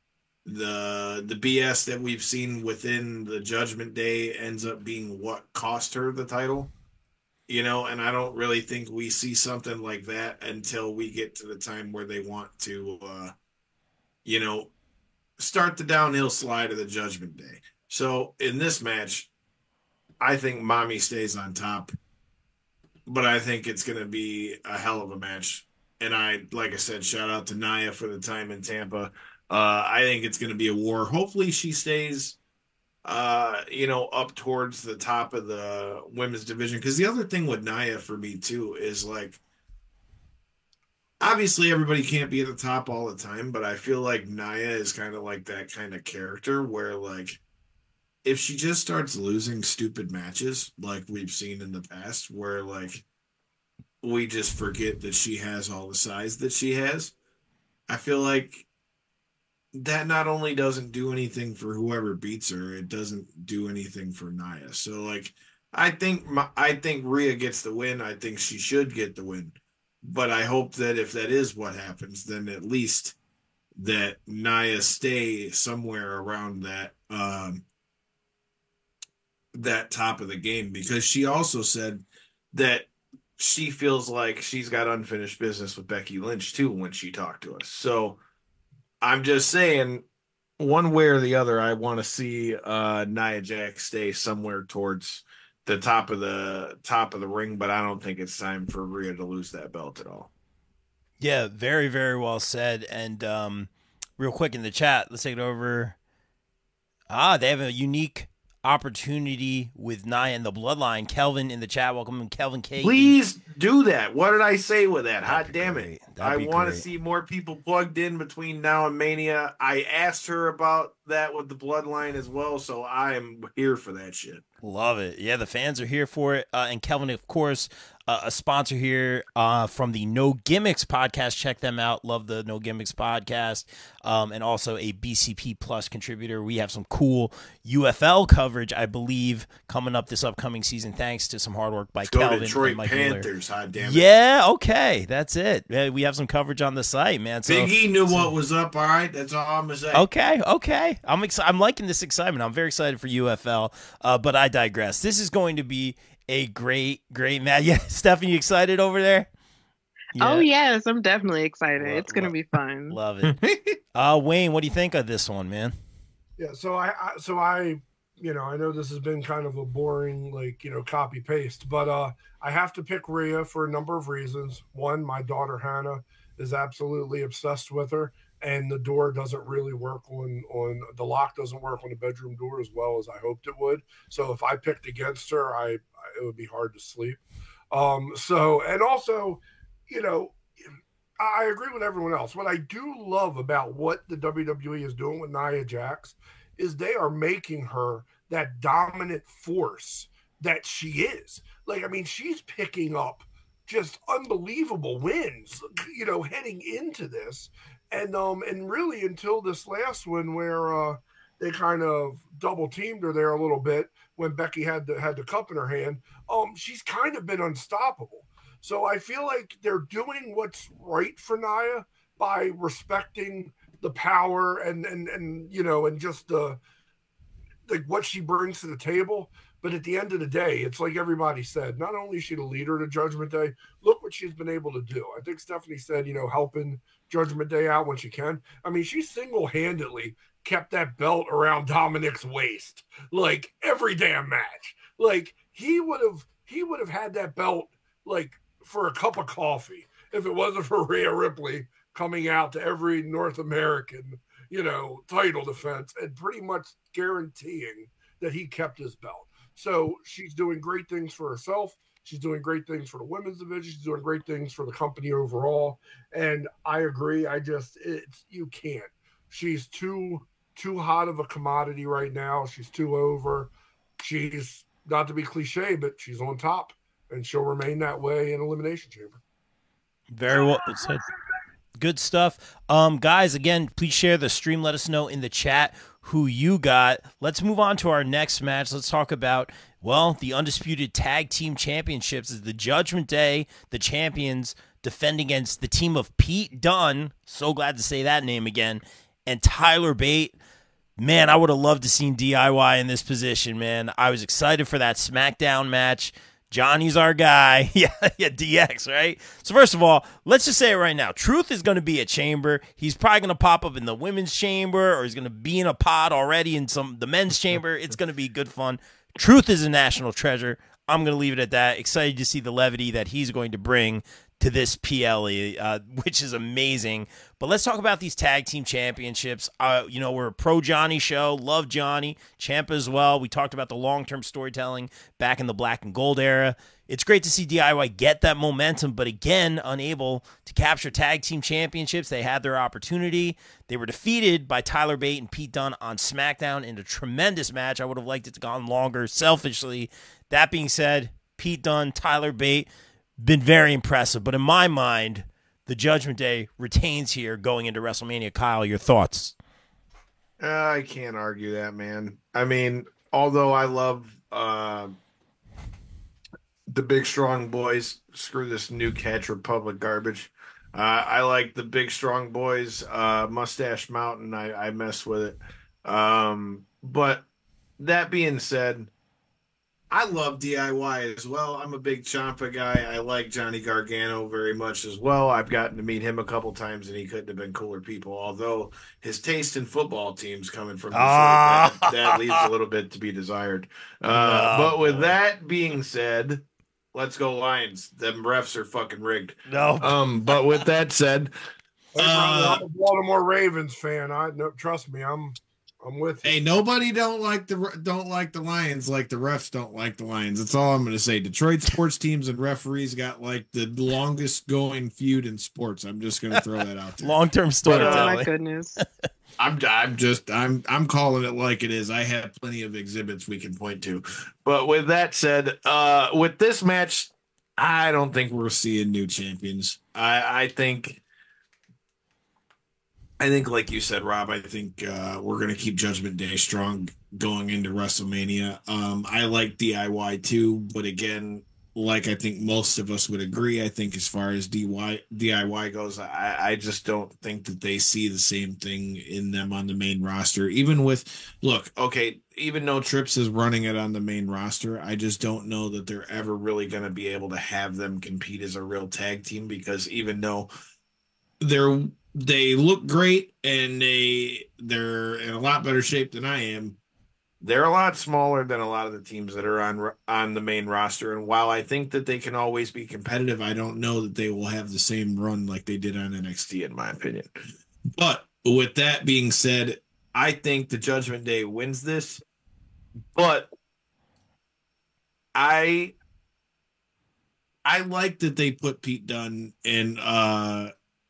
the the B S that we've seen within the Judgment Day ends up being what cost her the title, you know, and I don't really think we see something like that until we get to the time where they want to, uh, you know, start the downhill slide of the Judgment Day. So in this match, I think mommy stays on top, but I think it's going to be a hell of a match. And I, like I said, shout out to Nia for the time in Tampa. Uh, I think it's going to be a war. Hopefully she stays, uh, you know, up towards the top of the women's division. Because the other thing with Nia for me, too, is like, obviously everybody can't be at the top all the time, but I feel like Nia is kind of like that kind of character where, like, if she just starts losing stupid matches like we've seen in the past, where, like, we just forget that she has all the size that she has, I feel like that not only doesn't do anything for whoever beats her, it doesn't do anything for Nia. So, like, I think my, I think Rhea gets the win. I think she should get the win. But I hope that if that is what happens, then at least that Nia stay somewhere around that um, that top of the game, because she also said that she feels like she's got unfinished business with Becky Lynch too when she talked to us. So I'm just saying, one way or the other, I want to see uh, Nia Jax stay somewhere towards the top of the top of the ring, but I don't think it's time for Rhea to lose that belt at all. Yeah, very, very well said. And um, real quick in the chat, let's take it over. Ah, they have a unique opportunity with Nia and the Bloodline. Kelvin in the chat, welcome, Kelvin K. Please do that. What did I say with that? Hot damn great. it! That'd I want to great. see more people plugged in between now and Mania. I asked her about that with the Bloodline as well, so I am here for that shit. Love it. Yeah, the fans are here for it. Uh, and Kelvin, of course, uh, a sponsor here uh, from the No Gimmicks podcast. Check them out. Love the No Gimmicks podcast. Um, and also a B C P Plus contributor. We have some cool U F L coverage, I believe, coming up this upcoming season, thanks to some hard work by Let's go Kelvin. Detroit and Mike Panthers, hot damn it. Yeah, okay, that's it. Yeah, we have some coverage on the site, man. So, Big E knew what was up, all right? That's all I'm going to say. Okay, okay. I'm ex- I'm liking this excitement. I'm very excited for U F L, uh, but I digress. This is going to be a great, great match. Yeah, Stephanie, you excited over there? Yeah. Oh, yes, I'm definitely excited. Lo- it's going to lo- be fun. Love it. uh, Wayne, what do you think of this one, man? Yeah, so I, I so I, you know, I know this has been kind of a boring, like, you know, copy paste, but uh, I have to pick Rhea for a number of reasons. One, my daughter Hannah is absolutely obsessed with her, and the door doesn't really work on on the lock doesn't work on the bedroom door as well as I hoped it would. So if I picked against her, I, I it would be hard to sleep. Um, so and also, you know, I agree with everyone else. What I do love about what the W W E is doing with Nia Jax is they are making her that dominant force that she is. Like, I mean, she's picking up just unbelievable wins, you know, heading into this. And um, and really until this last one where uh, they kind of double teamed her there a little bit when Becky had the, had the cup in her hand, um, she's kind of been unstoppable. So I feel like they're doing what's right for Nia by respecting the power and, and, and you know, and just the like what she brings to the table. But at the end of the day, it's like everybody said, not only is she the leader to Judgment Day, look what she's been able to do. I think Stephanie said, you know, helping Judgment Day out when she can. I mean, she single-handedly kept that belt around Dominic's waist, like every damn match. Like he would have, he would have had that belt like for a cup of coffee if it wasn't for Rhea Ripley coming out to every North American, you know, title defense and pretty much guaranteeing that he kept his belt. So she's doing great things for herself. She's doing great things for the women's division. She's doing great things for the company overall. And I agree. I just, it's, you can't. She's too, too hot of a commodity right now. She's too over. She's, not to be cliche, but she's on top, and she'll remain that way in Elimination Chamber. Very well said. Good stuff. Um, guys, again, please share the stream. Let us know in the chat who you got. Let's move on to our next match. Let's talk about, well, the Undisputed Tag Team Championships. Is the Judgment Day, the champions, defend against the team of Pete Dunne. So glad to say that name again. And Tyler Bate. Man, I would have loved to seen D I Y in this position, man. I was excited for that SmackDown match. Johnny's our guy. Yeah, yeah, D X, right? So first of all, let's just say it right now. Truth is going to be a chamber. He's probably going to pop up in the women's chamber, or he's going to be in a pod already in some the men's chamber. It's going to be good fun. Truth is a national treasure. I'm going to leave it at that. Excited to see the levity that he's going to bring to this P L E, uh, which is amazing. But let's talk about these tag team championships. Uh, you know, we're a pro Johnny show. Love Johnny. Ciampa as well. We talked about the long-term storytelling back in the black and gold era. It's great to see D I Y get that momentum, but again, unable to capture tag team championships. They had their opportunity. They were defeated by Tyler Bate and Pete Dunne on SmackDown in a tremendous match. I would have liked it to go on longer, selfishly. That being said, Pete Dunne, Tyler Bate, been very impressive. But in my mind, the Judgment Day retains here going into WrestleMania. Kyle, your thoughts? Uh, I can't argue that, man. I mean, although I love uh, the big strong boys, screw this New Catch Republic garbage. Uh, I like the big strong boys, uh, Mustache Mountain. I, I mess with it. Um, but that being said, I love D I Y as well. I'm a big Ciampa guy. I like Johnny Gargano very much as well. I've gotten to meet him a couple times, and he couldn't have been cooler people. Although his taste in football teams coming from Detroit, Ah. that, that leaves a little bit to be desired. Uh, No. but with that being said, let's go Lions. Them refs are fucking rigged. No. Um, but with that said, Hey, brother, uh, I'm a Baltimore Ravens fan. I no, trust me, I'm I'm with you. Hey, nobody don't like the don't like the Lions like the refs don't like the Lions. That's all I'm going to say. Detroit sports teams and referees got like the longest going feud in sports. I'm just going to throw that out there. Long-term Oh storytelling. my goodness. I'm I'm just I'm I'm calling it like it is. I have plenty of exhibits we can point to. But with that said, uh, with this match, I don't think We're seeing new champions. I I think I think, like you said, Rob, I think uh, we're going to keep Judgment Day strong going into WrestleMania. Um, I like D I Y too, but again, like I think most of us would agree, I think as far as D I Y goes, I, I just don't think that they see the same thing in them on the main roster. Even with, look, okay, even though Trips is running it on the main roster, I just don't know that they're ever really going to be able to have them compete as a real tag team, because even though they're they look great and they they're in a lot better shape than I am, they're a lot smaller than a lot of the teams that are on on the main roster. And while I think that they can always be competitive, I don't know that they will have the same run like they did on N X T, in my opinion. But with that being said, I think the Judgment Day wins this, but I I like that they put Pete Dunne and uh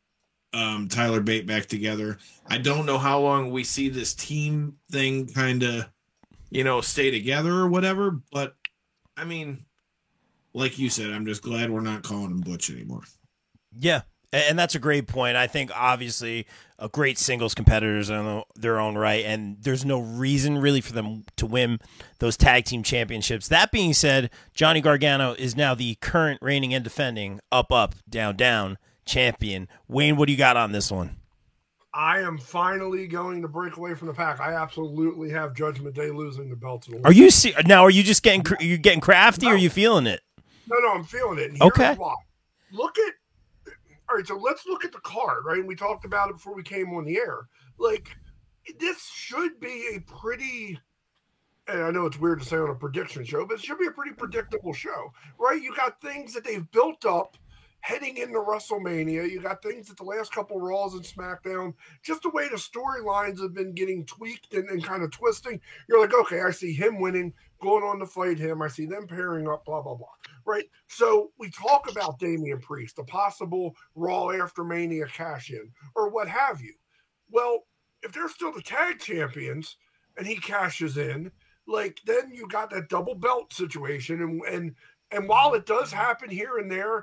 Um, Tyler Bate back together. I don't know how long we see this team thing kind of, you know, stay together or whatever. But I mean, like you said, I'm just glad we're not calling him Butch anymore. Yeah, and that's a great point. I think obviously a great singles competitors in their own right, and there's no reason really for them to win those tag team championships. That being said, Johnny Gargano is now the current reigning and defending up, up, down, down champion. Wayne, what do you got on this one? I am finally going to break away from the pack. I absolutely have Judgment Day losing the belt. Are you see- now? Are you just getting are you getting crafty, no. or are you feeling it? No, no, I'm feeling it. And okay. Why. Look at all right. So let's look at the card, right? And we talked about it before we came on the air. Like, this should be a pretty. And I know it's weird to say on a prediction show, but it should be a pretty predictable show, right? You got things that they've built up heading into WrestleMania. You got things that the last couple Raws and SmackDown, just the way the storylines have been getting tweaked and, and kind of twisting. You're like, okay, I see him winning, going on to fight him. I see them pairing up, blah, blah, blah. Right? So we talk about Damian Priest, a possible Raw after Mania cash in, or what have you. Well, if they're still the tag champions and he cashes in, like, then you got that double belt situation. And, and, and while it does happen here and there,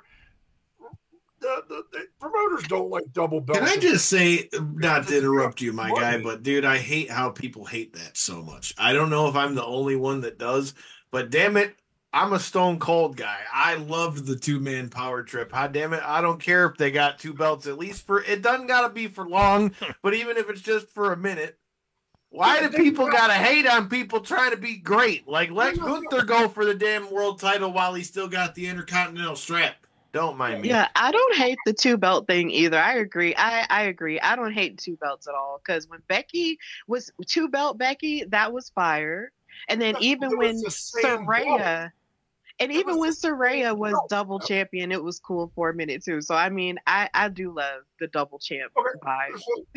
The, the, the promoters don't like double belts. Can I just say, not to interrupt you, my guy, but dude, I hate how people hate that so much. I don't know if I'm the only one that does, but damn it, I'm a Stone Cold guy. I loved the two-man power trip. How damn it, I don't care if they got two belts, at least for, it doesn't got to be for long, but even if it's just for a minute, why do people got to hate on people trying to be great? Like, let Gunther go for the damn world title while he still got the Intercontinental strap. Don't mind me. Yeah, I don't hate the two belt thing either. I agree. I, I agree. I don't hate two belts at all, because when Becky was two belt Becky, that was fire. And then But even it when was the same Saraya, belt. and It even when was the same Saraya was belt. double champion, it was cool for a minute too. So I mean, I I do love the double champ Okay. vibe.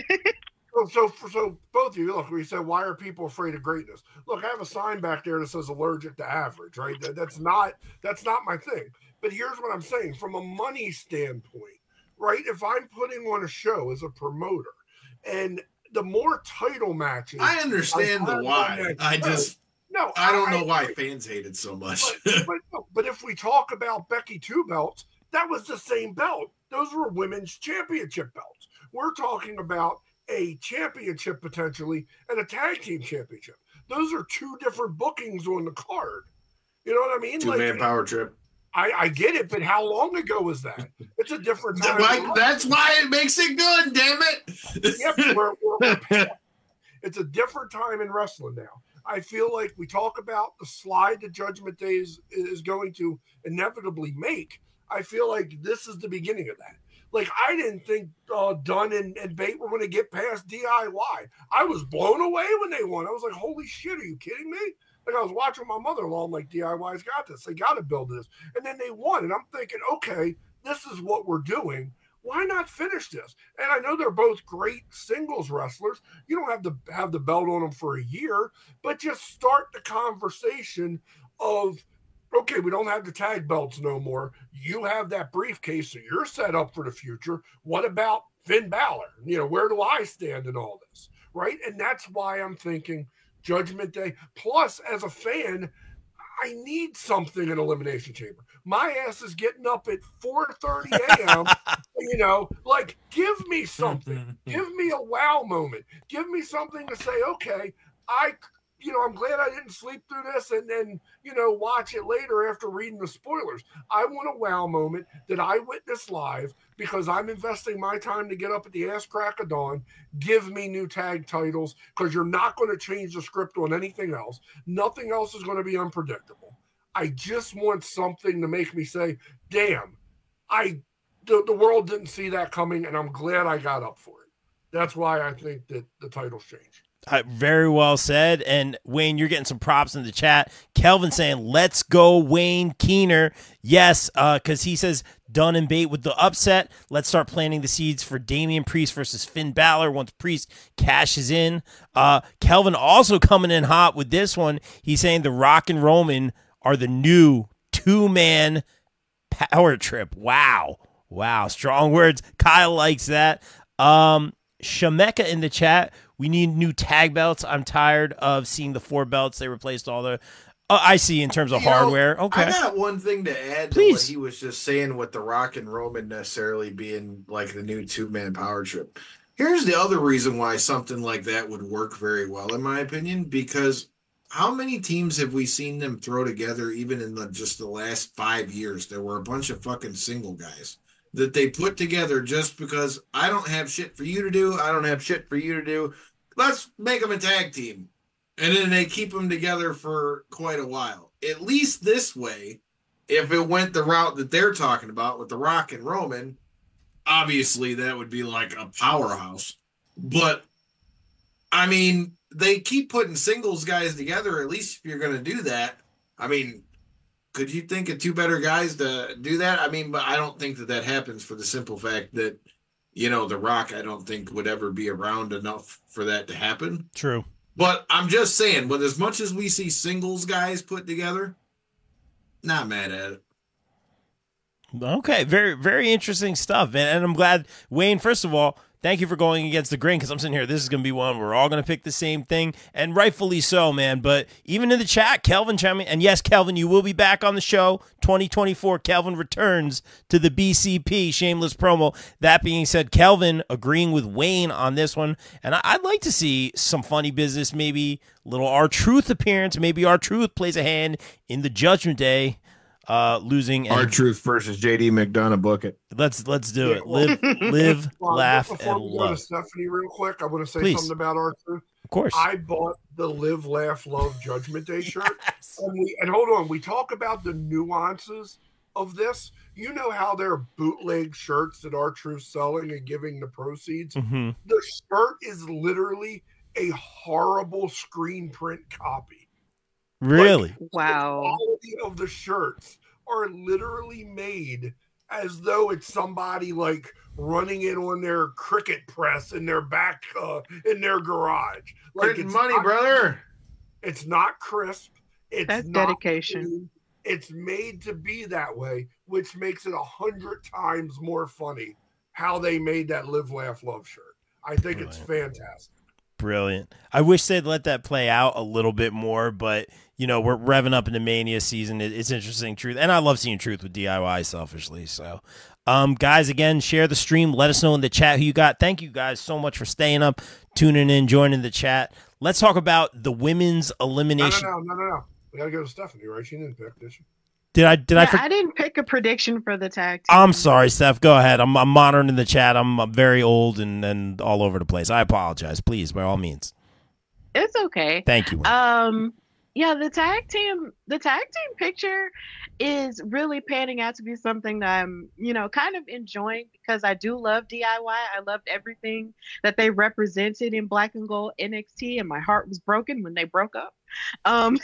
So, so, so, so both of you, look, we said, why are people afraid of greatness? Look, I have a sign back there that says allergic to average, right? That, that's not that's not my thing. But here's what I'm saying from a money standpoint, right? If I'm putting on a show as a promoter, and the more title matches, I understand I the why. I just no, I don't know I, why fans hate it so much. But, but, no, but if we talk about Becky two belts, that was the same belt. Those were women's championship belts. We're talking about a championship potentially and a tag team championship. Those are two different bookings on the card. You know what I mean? Two-man like, power trip. I, I get it, but how long ago was that? It's a different time. Like, that's why it makes it good, damn it. Yep, we're, we're, we're, it's a different time in wrestling now. I feel like we talk about the slide that Judgment Day is, is going to inevitably make. I feel like this is the beginning of that. Like, I didn't think uh, Dunn and, and Bate were going to get past D I Y. I was blown away when they won. I was like, holy shit, are you kidding me? Like, I was watching my mother-in-law. I'm like, D I Y's got this. They got to build this. And then they won. And I'm thinking, okay, this is what we're doing. Why not finish this? And I know they're both great singles wrestlers. You don't have to have the belt on them for a year, but just start the conversation of, okay, we don't have the tag belts no more. You have that briefcase, so you're set up for the future. What about Finn Balor? You know, where do I stand in all this? Right? And that's why I'm thinking Judgment Day. Plus, as a fan, I need something in Elimination Chamber. My ass is getting up at four thirty a.m. You know, like, give me something. Give me a wow moment. Give me something to say, okay, I, you know, I'm glad I didn't sleep through this and then, you know, watch it later after reading the spoilers. I want a wow moment that I witnessed live because I'm investing my time to get up at the ass crack of dawn. Give me new tag titles because you're not going to change the script on anything else. Nothing else is going to be unpredictable. I just want something to make me say, damn, I the, the world didn't see that coming, and I'm glad I got up for it. That's why I think that the titles changed. Uh, very well said. And Wayne, you're getting some props in the chat. Kelvin saying, let's go Wayne Keener. Yes, because uh, he says, done and bait with the upset. Let's start planting the seeds for Damian Priest versus Finn Balor once Priest cashes in. Uh, Kelvin also coming in hot with this one. He's saying the Rock and Roman are the new two-man power trip. Wow. Wow. Strong words. Kyle likes that. Um, Shameka in the chat. We need new tag belts. I'm tired of seeing the four belts. They replaced all the... Oh, I see in terms of you hardware. Know, okay. I got one thing to add Please. to what he was just saying with the Rock and Roman necessarily being like the new two-man power trip. Here's the other reason why something like that would work very well, in my opinion, because how many teams have we seen them throw together even in the, just the last five years? There were a bunch of fucking single guys that they put together just because I don't have shit for you to do. I don't have shit for you to do. Let's make them a tag team. And then they keep them together for quite a while. At least this way, if it went the route that they're talking about with the Rock and Roman, obviously that would be like a powerhouse. But, I mean, they keep putting singles guys together. At least if you're going to do that, I mean, could you think of two better guys to do that? I mean, but I don't think that that happens for the simple fact that, you know, The Rock, I don't think would ever be around enough for that to happen. True. But I'm just saying, with as much as we see singles guys put together, not mad at it. Okay, very, very interesting stuff, man. And I'm glad, Wayne, first of all, thank you for going against the grain because I'm sitting here, this is going to be one we're all going to pick the same thing, and rightfully so, man. But even in the chat, Kelvin chiming, and yes, Kelvin, you will be back on the show. twenty twenty-four, Kelvin returns to the B C P, shameless promo. That being said, Kelvin agreeing with Wayne on this one, and I'd like to see some funny business, maybe a little R-Truth appearance. Maybe R-Truth plays a hand in the Judgment Day. Uh, losing R-Truth versus J D McDonough, book it. Let's let's do it. Live, live, well, laugh, before and we go love. to Stephanie, real quick, I want to say Please. something about R-Truth. Of course, I bought the Live, Laugh, Love Judgment Day shirt. Yes. And, we, and hold on, we talk about the nuances of this. You know how there are bootleg shirts that R-Truth's selling and giving the proceeds. Mm-hmm. The shirt is literally a horrible screen print copy. Really? Like, Wow. The quality of the shirts are literally made as though it's somebody like running it on their cricket press in their back uh, in their garage. Like Printing it's money, not, brother. It's not crisp. It's That's not dedication. clean. It's made to be that way, which makes it a hundred times more funny how they made that Live, Laugh, Love shirt. I think Brilliant. it's fantastic. Brilliant. I wish they'd let that play out a little bit more, but you know, we're revving up into Mania season. It, it's interesting, Truth, and I love seeing Truth with D I Y selfishly. So, um, guys, again, share the stream. Let us know in the chat who you got. Thank you guys so much for staying up, tuning in, joining the chat. Let's talk about the women's elimination. No, no, no, no, no. no. We gotta go to Stephanie, right? She didn't pick, did she? Did I? Did Yeah, I? For- I didn't pick a prediction for the tag team. I'm sorry, Steph. Go ahead. I'm, I'm monitoring the chat. I'm, I'm very old and, and all over the place. I apologize. Please, by all means. It's okay. Thank you. Um, yeah, the tag team, the tag team picture is really panning out to be something that I'm, you know, kind of enjoying because I do love D I Y. I loved everything that they represented in Black and Gold N X T, and my heart was broken when they broke up. Um,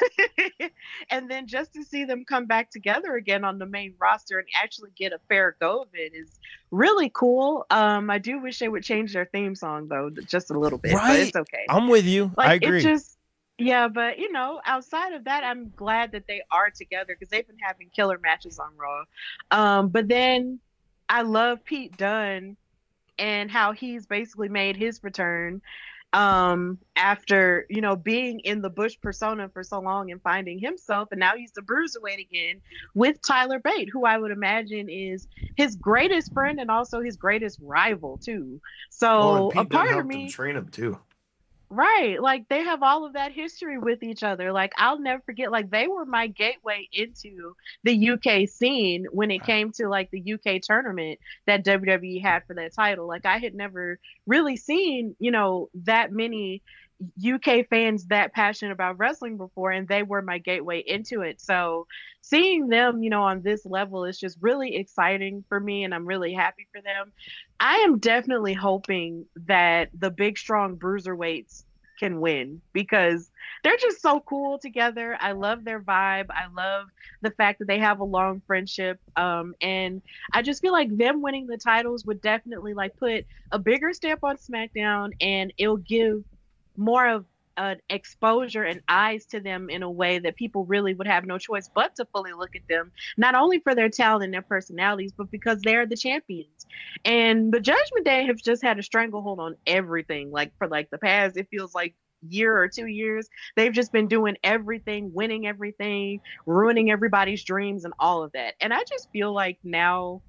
and then just to see them come back together again on the main roster and actually get a fair go of it is really cool. Um, I do wish they would change their theme song though, just a little bit, Right. but it's okay. I'm with you. Like, I agree. It just, yeah, but you know, outside of that, I'm glad that they are together because they've been having killer matches on Raw. Um, but then I love Pete Dunne and how he's basically made his return. um after, you know, being in the Bush persona for so long and finding himself, and now he's the bruiserweight again with Tyler Bate, who I would imagine is his greatest friend and also his greatest rival too. So Oh, and a Pete Dunne part of helped me him train him too. Right. Like they have all of that history with each other. Like I'll never forget, like they were my gateway into the U K scene when it came to like the U K tournament that W W E had for that title. Like I had never really seen, you know, that many U K fans that passionate about wrestling before, and they were my gateway into it. So seeing them, you know, on this level is just really exciting for me, and I'm really happy for them. I am definitely hoping that the big, strong bruiserweights can win because they're just so cool together. I love their vibe. I love the fact that they have a long friendship. Um, and I just feel like them winning the titles would definitely like put a bigger stamp on SmackDown, and it'll give more of an exposure and eyes to them in a way that people really would have no choice but to fully look at them, not only for their talent and their personalities, but because they're the champions. And the Judgment Day have just had a stranglehold on everything. Like for like the past, it feels like year or two years, they've just been doing everything, winning everything, ruining everybody's dreams and all of that. And I just feel like now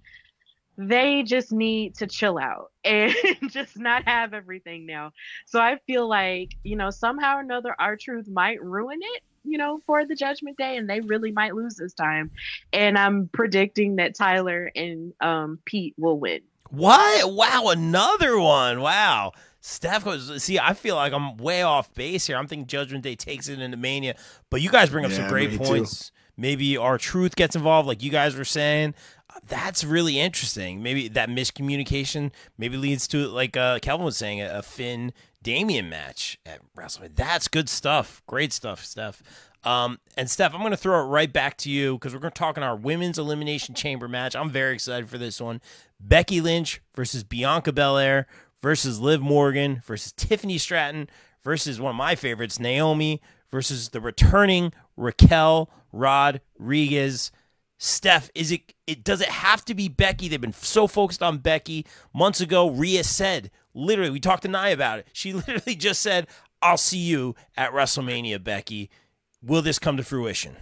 they just need to chill out and just not have everything now. So I feel like, you know, somehow or another, R-Truth might ruin it, you know, for the Judgment Day, and they really might lose this time. And I'm predicting that Tyler and um, Pete will win. What? Wow, another one. Wow. Steph goes, see, I feel like I'm way off base here. I'm thinking Judgment Day takes it into Mania, but you guys bring up Yeah, some great me points. too. Maybe R-Truth gets involved, like you guys were saying. That's really interesting. Maybe that miscommunication maybe leads to, like uh, Kelvin was saying, a, a Finn Damian match at WrestleMania. That's good stuff. Great stuff, Steph. Um, and Steph, I'm going to throw it right back to you because we're going to talk in our women's elimination chamber match. I'm very excited for this one. Becky Lynch versus Bianca Belair versus Liv Morgan versus Tiffany Stratton versus one of my favorites, Naomi, versus the returning Raquel Rodriguez. Steph, is it, it does it have to be Becky? They've been so focused on Becky. Months ago, Rhea said, literally, we talked to Nia about it. She literally just said, I'll see you at WrestleMania, Becky. Will this come to fruition?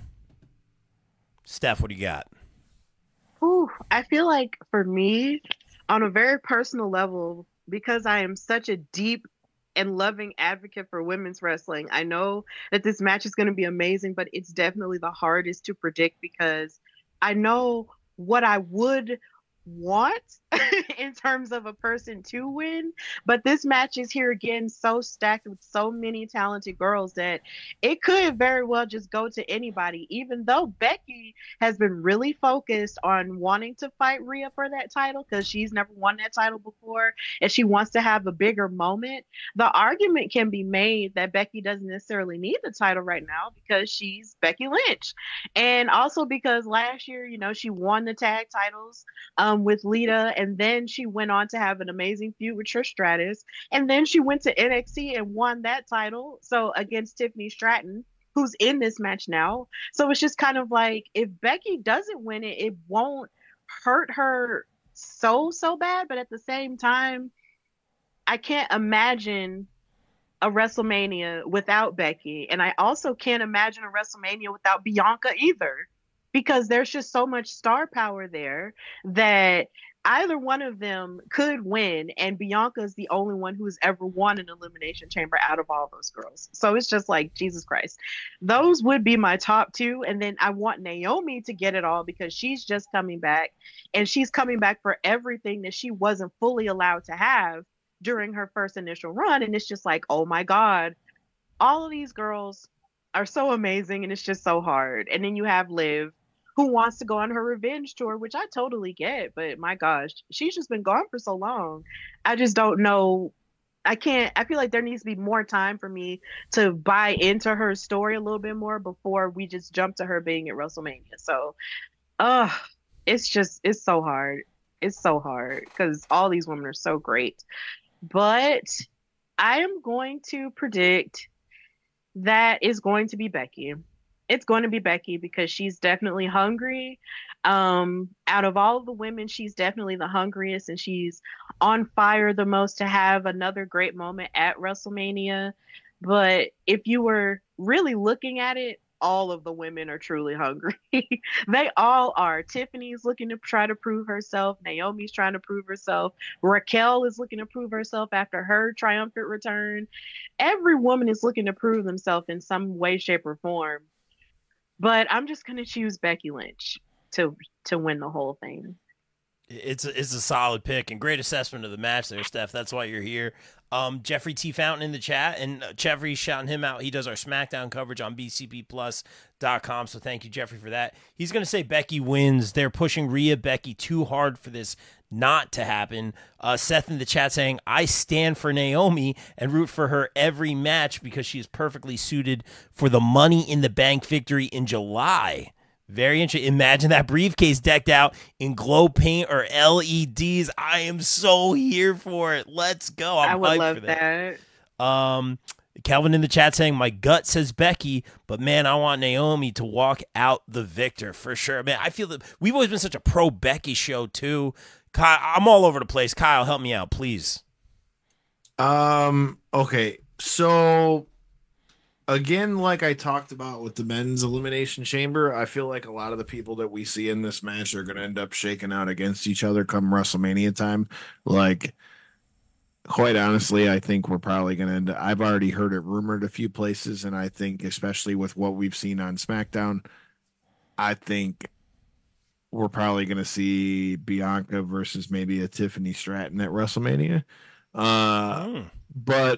Steph, what do you got? Ooh, I feel like for me, on a very personal level, because I am such a deep and loving advocate for women's wrestling, I know that this match is going to be amazing, but it's definitely the hardest to predict because I know what I would want in terms of a person to win, but this match is here again so stacked with so many talented girls that it could very well just go to anybody, even though Becky has been really focused on wanting to fight Rhea for that title because she's never won that title before and she wants to have a bigger moment. The argument can be made that Becky doesn't necessarily need the title right now because she's Becky Lynch, and also because last year, you know, she won the tag titles um, with Lita, and then she went on to have an amazing feud with Trish Stratus, and then she went to N X T and won that title, so against Tiffany Stratton, who's in this match now. So it's just kind of like, if Becky doesn't win it, it won't hurt her so, so bad, but at the same time, I can't imagine a WrestleMania without Becky, and I also can't imagine a WrestleMania without Bianca either, because there's just so much star power there that either one of them could win, and Bianca's the only one who's ever won an Elimination Chamber out of all those girls. So it's just like, Jesus Christ. Those would be my top two, and then I want Naomi to get it all because she's just coming back, and she's coming back for everything that she wasn't fully allowed to have during her first initial run, and it's just like, oh my God, all of these girls are so amazing, and it's just so hard. And then you have Liv, who wants to go on her revenge tour, which I totally get, but my gosh, she's just been gone for so long. I just don't know. I can't, I feel like there needs to be more time for me to buy into her story a little bit more before we just jump to her being at WrestleMania. So, uh, it's just, it's so hard. It's so hard because all these women are so great. But I am going to predict that is going to be Becky. It's going to be Becky because she's definitely hungry. Um, out of all of the women, she's definitely the hungriest and she's on fire the most to have another great moment at WrestleMania. But if you were really looking at it, all of the women are truly hungry. They all are. Tiffany's looking to try to prove herself. Naomi's trying to prove herself. Raquel is looking to prove herself after her triumphant return. Every woman is looking to prove themselves in some way, shape, or form. But I'm just gonna choose Becky Lynch to to win the whole thing. It's a, it's a solid pick and great assessment of the match there, Steph. That's why you're here. Um, Jeffrey T. Fountain in the chat, and uh, Jeffrey's shouting him out. He does our SmackDown coverage on B C P plus dot com, so thank you, Jeffrey, for that. He's going to say Becky wins. They're pushing Rhea Becky too hard for this not to happen. Uh, Seth in the chat saying, I stand for Naomi and root for her every match because she is perfectly suited for the Money in the Bank victory in July. Very interesting. Imagine that briefcase decked out in glow paint or L E Ds. I am so here for it. Let's go. I'm I would hyped love for that. that. Um, Kelvin in the chat saying, my gut says Becky, but man, I want Naomi to walk out the victor for sure. Man, I feel that we've always been such a pro Becky show too. Kyle, I'm all over the place. Kyle, help me out, please. Um, okay. So again, like I talked about with the men's elimination chamber, I feel like a lot of the people that we see in this match are going to end up shaking out against each other come WrestleMania time. Like, quite honestly, I think we're probably going to end up, I've already heard it rumored a few places, and I think especially with what we've seen on SmackDown, I think we're probably going to see Bianca versus maybe a Tiffany Stratton at WrestleMania. Uh, mm. But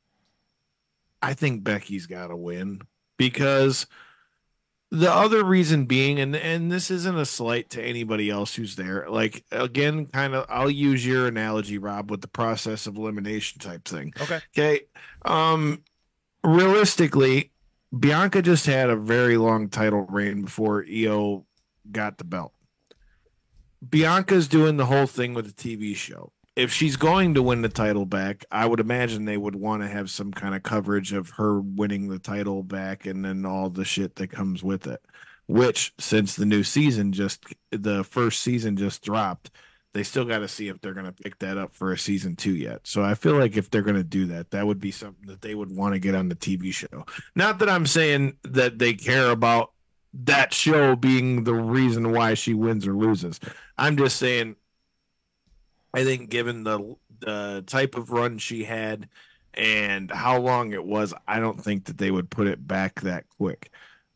I think Becky's got to win because the other reason being, and, and this isn't a slight to anybody else who's there, like, again, kind of, I'll use your analogy, Rob, with the process of elimination type thing. Okay. Okay. Um, realistically, Bianca just had a very long title reign before Io got the belt. Bianca's doing the whole thing with the T V show. If she's going to win the title back, I would imagine they would want to have some kind of coverage of her winning the title back and then all the shit that comes with it, which since the new season just the first season just dropped, they still got to see if they're going to pick that up for a season two yet. So I feel like if they're going to do that, that would be something that they would want to get on the T V show. Not that I'm saying that they care about that show being the reason why she wins or loses. I'm just saying, I think given the the type of run she had and how long it was, I don't think that they would put it back that quick.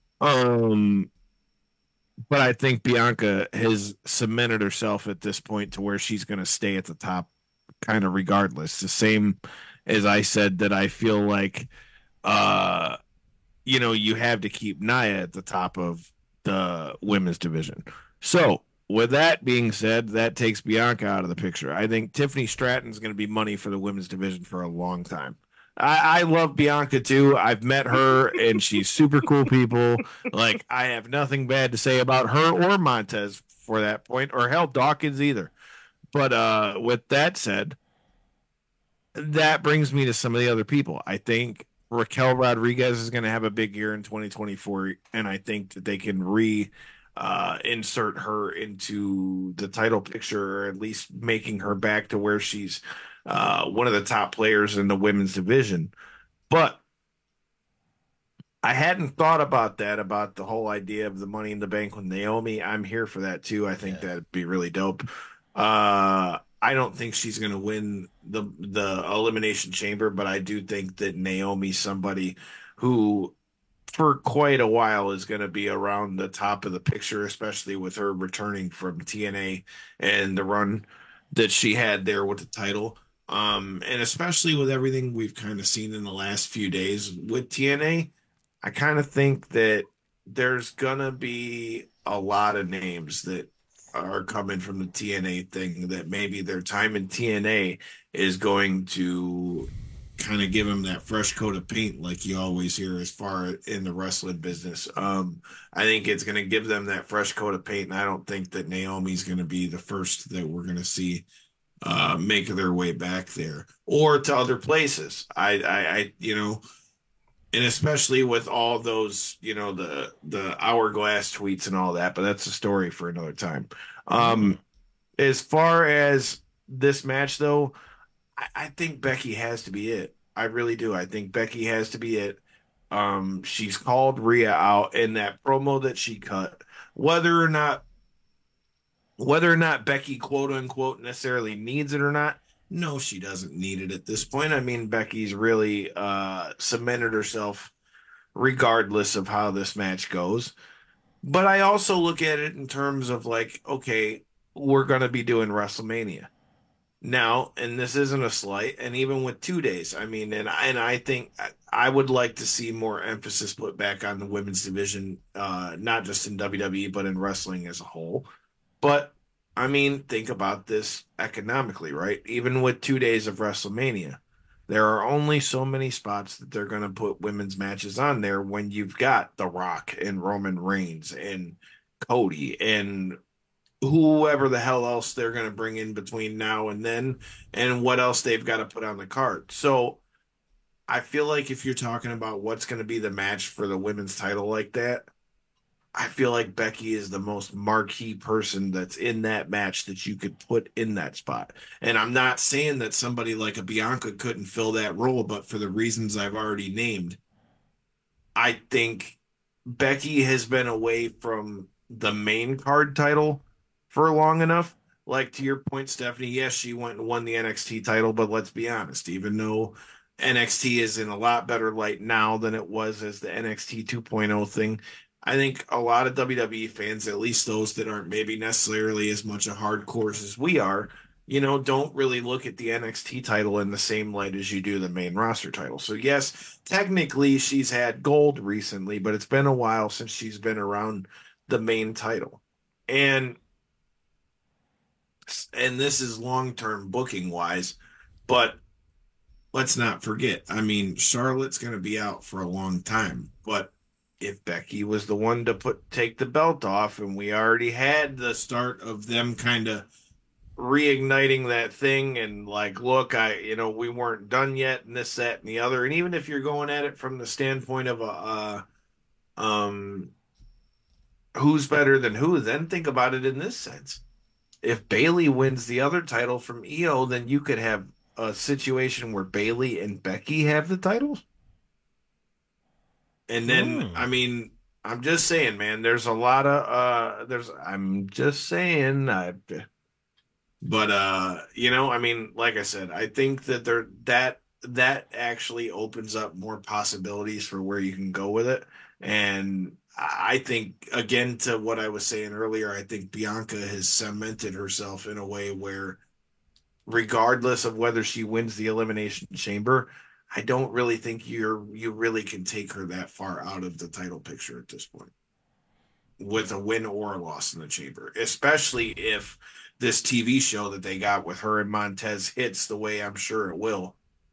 Um, but I think Bianca has cemented herself at this point to where she's going to stay at the top kind of regardless. The same as I said that I feel like, uh, you know, you have to keep Nia at the top of the women's division. So with that being said, that takes Bianca out of the picture. I think Tiffany Stratton is going to be money for the women's division for a long time. I, I love Bianca too. I've met her and she's super cool people. Like, I have nothing bad to say about her or Montez for that point, or hell, Dawkins either. But uh, with that said, that brings me to some of the other people. I think Raquel Rodriguez is going to have a big year in twenty twenty-four, and I think that they can re uh, insert her into the title picture, or at least making her back to where she's uh, one of the top players in the women's division. But I hadn't thought about that, about the whole idea of the Money in the Bank with Naomi. I'm here for that too. I think yeah. that'd be really dope. Uh, I don't think she's going to win the the Elimination Chamber, but I do think that Naomi's somebody who for quite a while is going to be around the top of the picture, especially with her returning from T N A and the run that she had there with the title. Um, and especially with everything we've kind of seen in the last few days with T N A, I kind of think that there's going to be a lot of names that are coming from the T N A thing that maybe their time in T N A is going to kind of give them that fresh coat of paint, like you always hear as far in the wrestling business. Um, I think it's going to give them that fresh coat of paint, and I don't think that Naomi's going to be the first that we're going to see uh, make their way back there or to other places. I, I, I, you know, And especially with all those, you know, the the hourglass tweets and all that, but that's a story for another time. Um, as far as this match though, I, I think Becky has to be it. I really do. I think Becky has to be it. Um, she's called Rhea out in that promo that she cut. Whether or not whether or not Becky quote unquote necessarily needs it or not, no, she doesn't need it at this point. I mean, Becky's really uh cemented herself regardless of how this match goes. But I also look at it in terms of like, okay, we're going to be doing WrestleMania now, and this isn't a slight. And even with two days, I mean, and and I think I would like to see more emphasis put back on the women's division, uh, not just in W W E but in wrestling as a whole. But I mean, think about this economically, right? Even with two days of WrestleMania, there are only so many spots that they're going to put women's matches on there when you've got The Rock and Roman Reigns and Cody and whoever the hell else they're going to bring in between now and then, and what else they've got to put on the card. So I feel like if you're talking about what's going to be the match for the women's title like that, I feel like Becky is the most marquee person that's in that match that you could put in that spot. And I'm not saying that somebody like a Bianca couldn't fill that role, but for the reasons I've already named, I think Becky has been away from the main card title for long enough. Like to your point, Stephanie, yes, she went and won the N X T title, but let's be honest, even though N X T is in a lot better light now than it was as the N X T two point oh thing, I think a lot of W W E fans, at least those that aren't maybe necessarily as much a hardcore as we are, you know, don't really look at the N X T title in the same light as you do the main roster title. So yes, technically she's had gold recently, but it's been a while since she's been around the main title. And and this is long-term booking wise, but let's not forget, I mean, Charlotte's going to be out for a long time, but if Becky was the one to put take the belt off, and we already had the start of them kind of reigniting that thing, and like, look, I, you know, we weren't done yet, and this, that, and the other. And even if you're going at it from the standpoint of a, uh, um, who's better than who, then think about it in this sense. If Bayley wins the other title from E O, then you could have a situation where Bayley and Becky have the titles. And then, mm. I mean, I'm just saying, man, there's a lot of, uh, there's, I'm just saying, uh, but, uh, you know, I mean, like I said, I think that there, that, that actually opens up more possibilities for where you can go with it. And I think, again, to what I was saying earlier, I think Bianca has cemented herself in a way where, regardless of whether she wins the Elimination Chamber, I don't really think you're you really can take her that far out of the title picture at this point with a win or a loss in the chamber, especially if this T V show that they got with her and Montez hits the way I'm sure it will.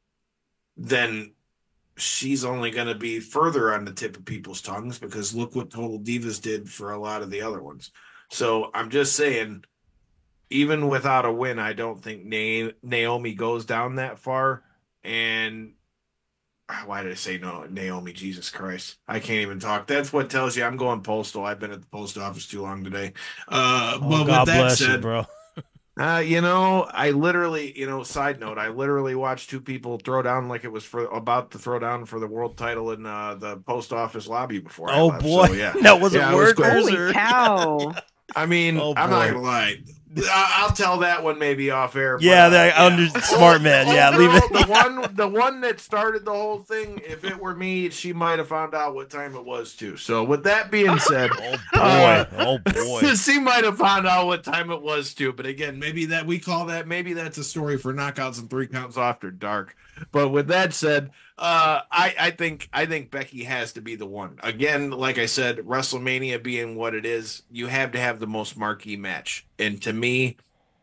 Then she's only going to be further on the tip of people's tongues, because look what Total Divas did for a lot of the other ones. So I'm just saying, even without a win, I don't think Na- Naomi goes down that far. And why did I say no, Naomi? Jesus Christ. I can't even talk. That's what tells you I'm going postal. I've been at the post office too long today. Uh, oh, but God with that bless said, you, bro. uh, you know, I literally, you know, side note, I literally watched two people throw down like it was for about to throw down for the world title in uh, the post office lobby before. Oh, I left. boy. So, yeah. That was yeah, a word. Holy cow. I mean, oh, I'm not going to lie. I'll tell that one maybe off air. Yeah, but, uh, yeah. Under, smart man. Yeah, leave it. The one, the one that started the whole thing. If it were me, she might have found out what time it was too. So, with that being said, oh boy, uh, oh boy, she might have found out what time it was too. But again, maybe that we call that. Maybe that's a story for knockouts and three counts after dark. But with that said, uh, I, I think I think Becky has to be the one. Again, like I said, WrestleMania being what it is, you have to have the most marquee match, and to me,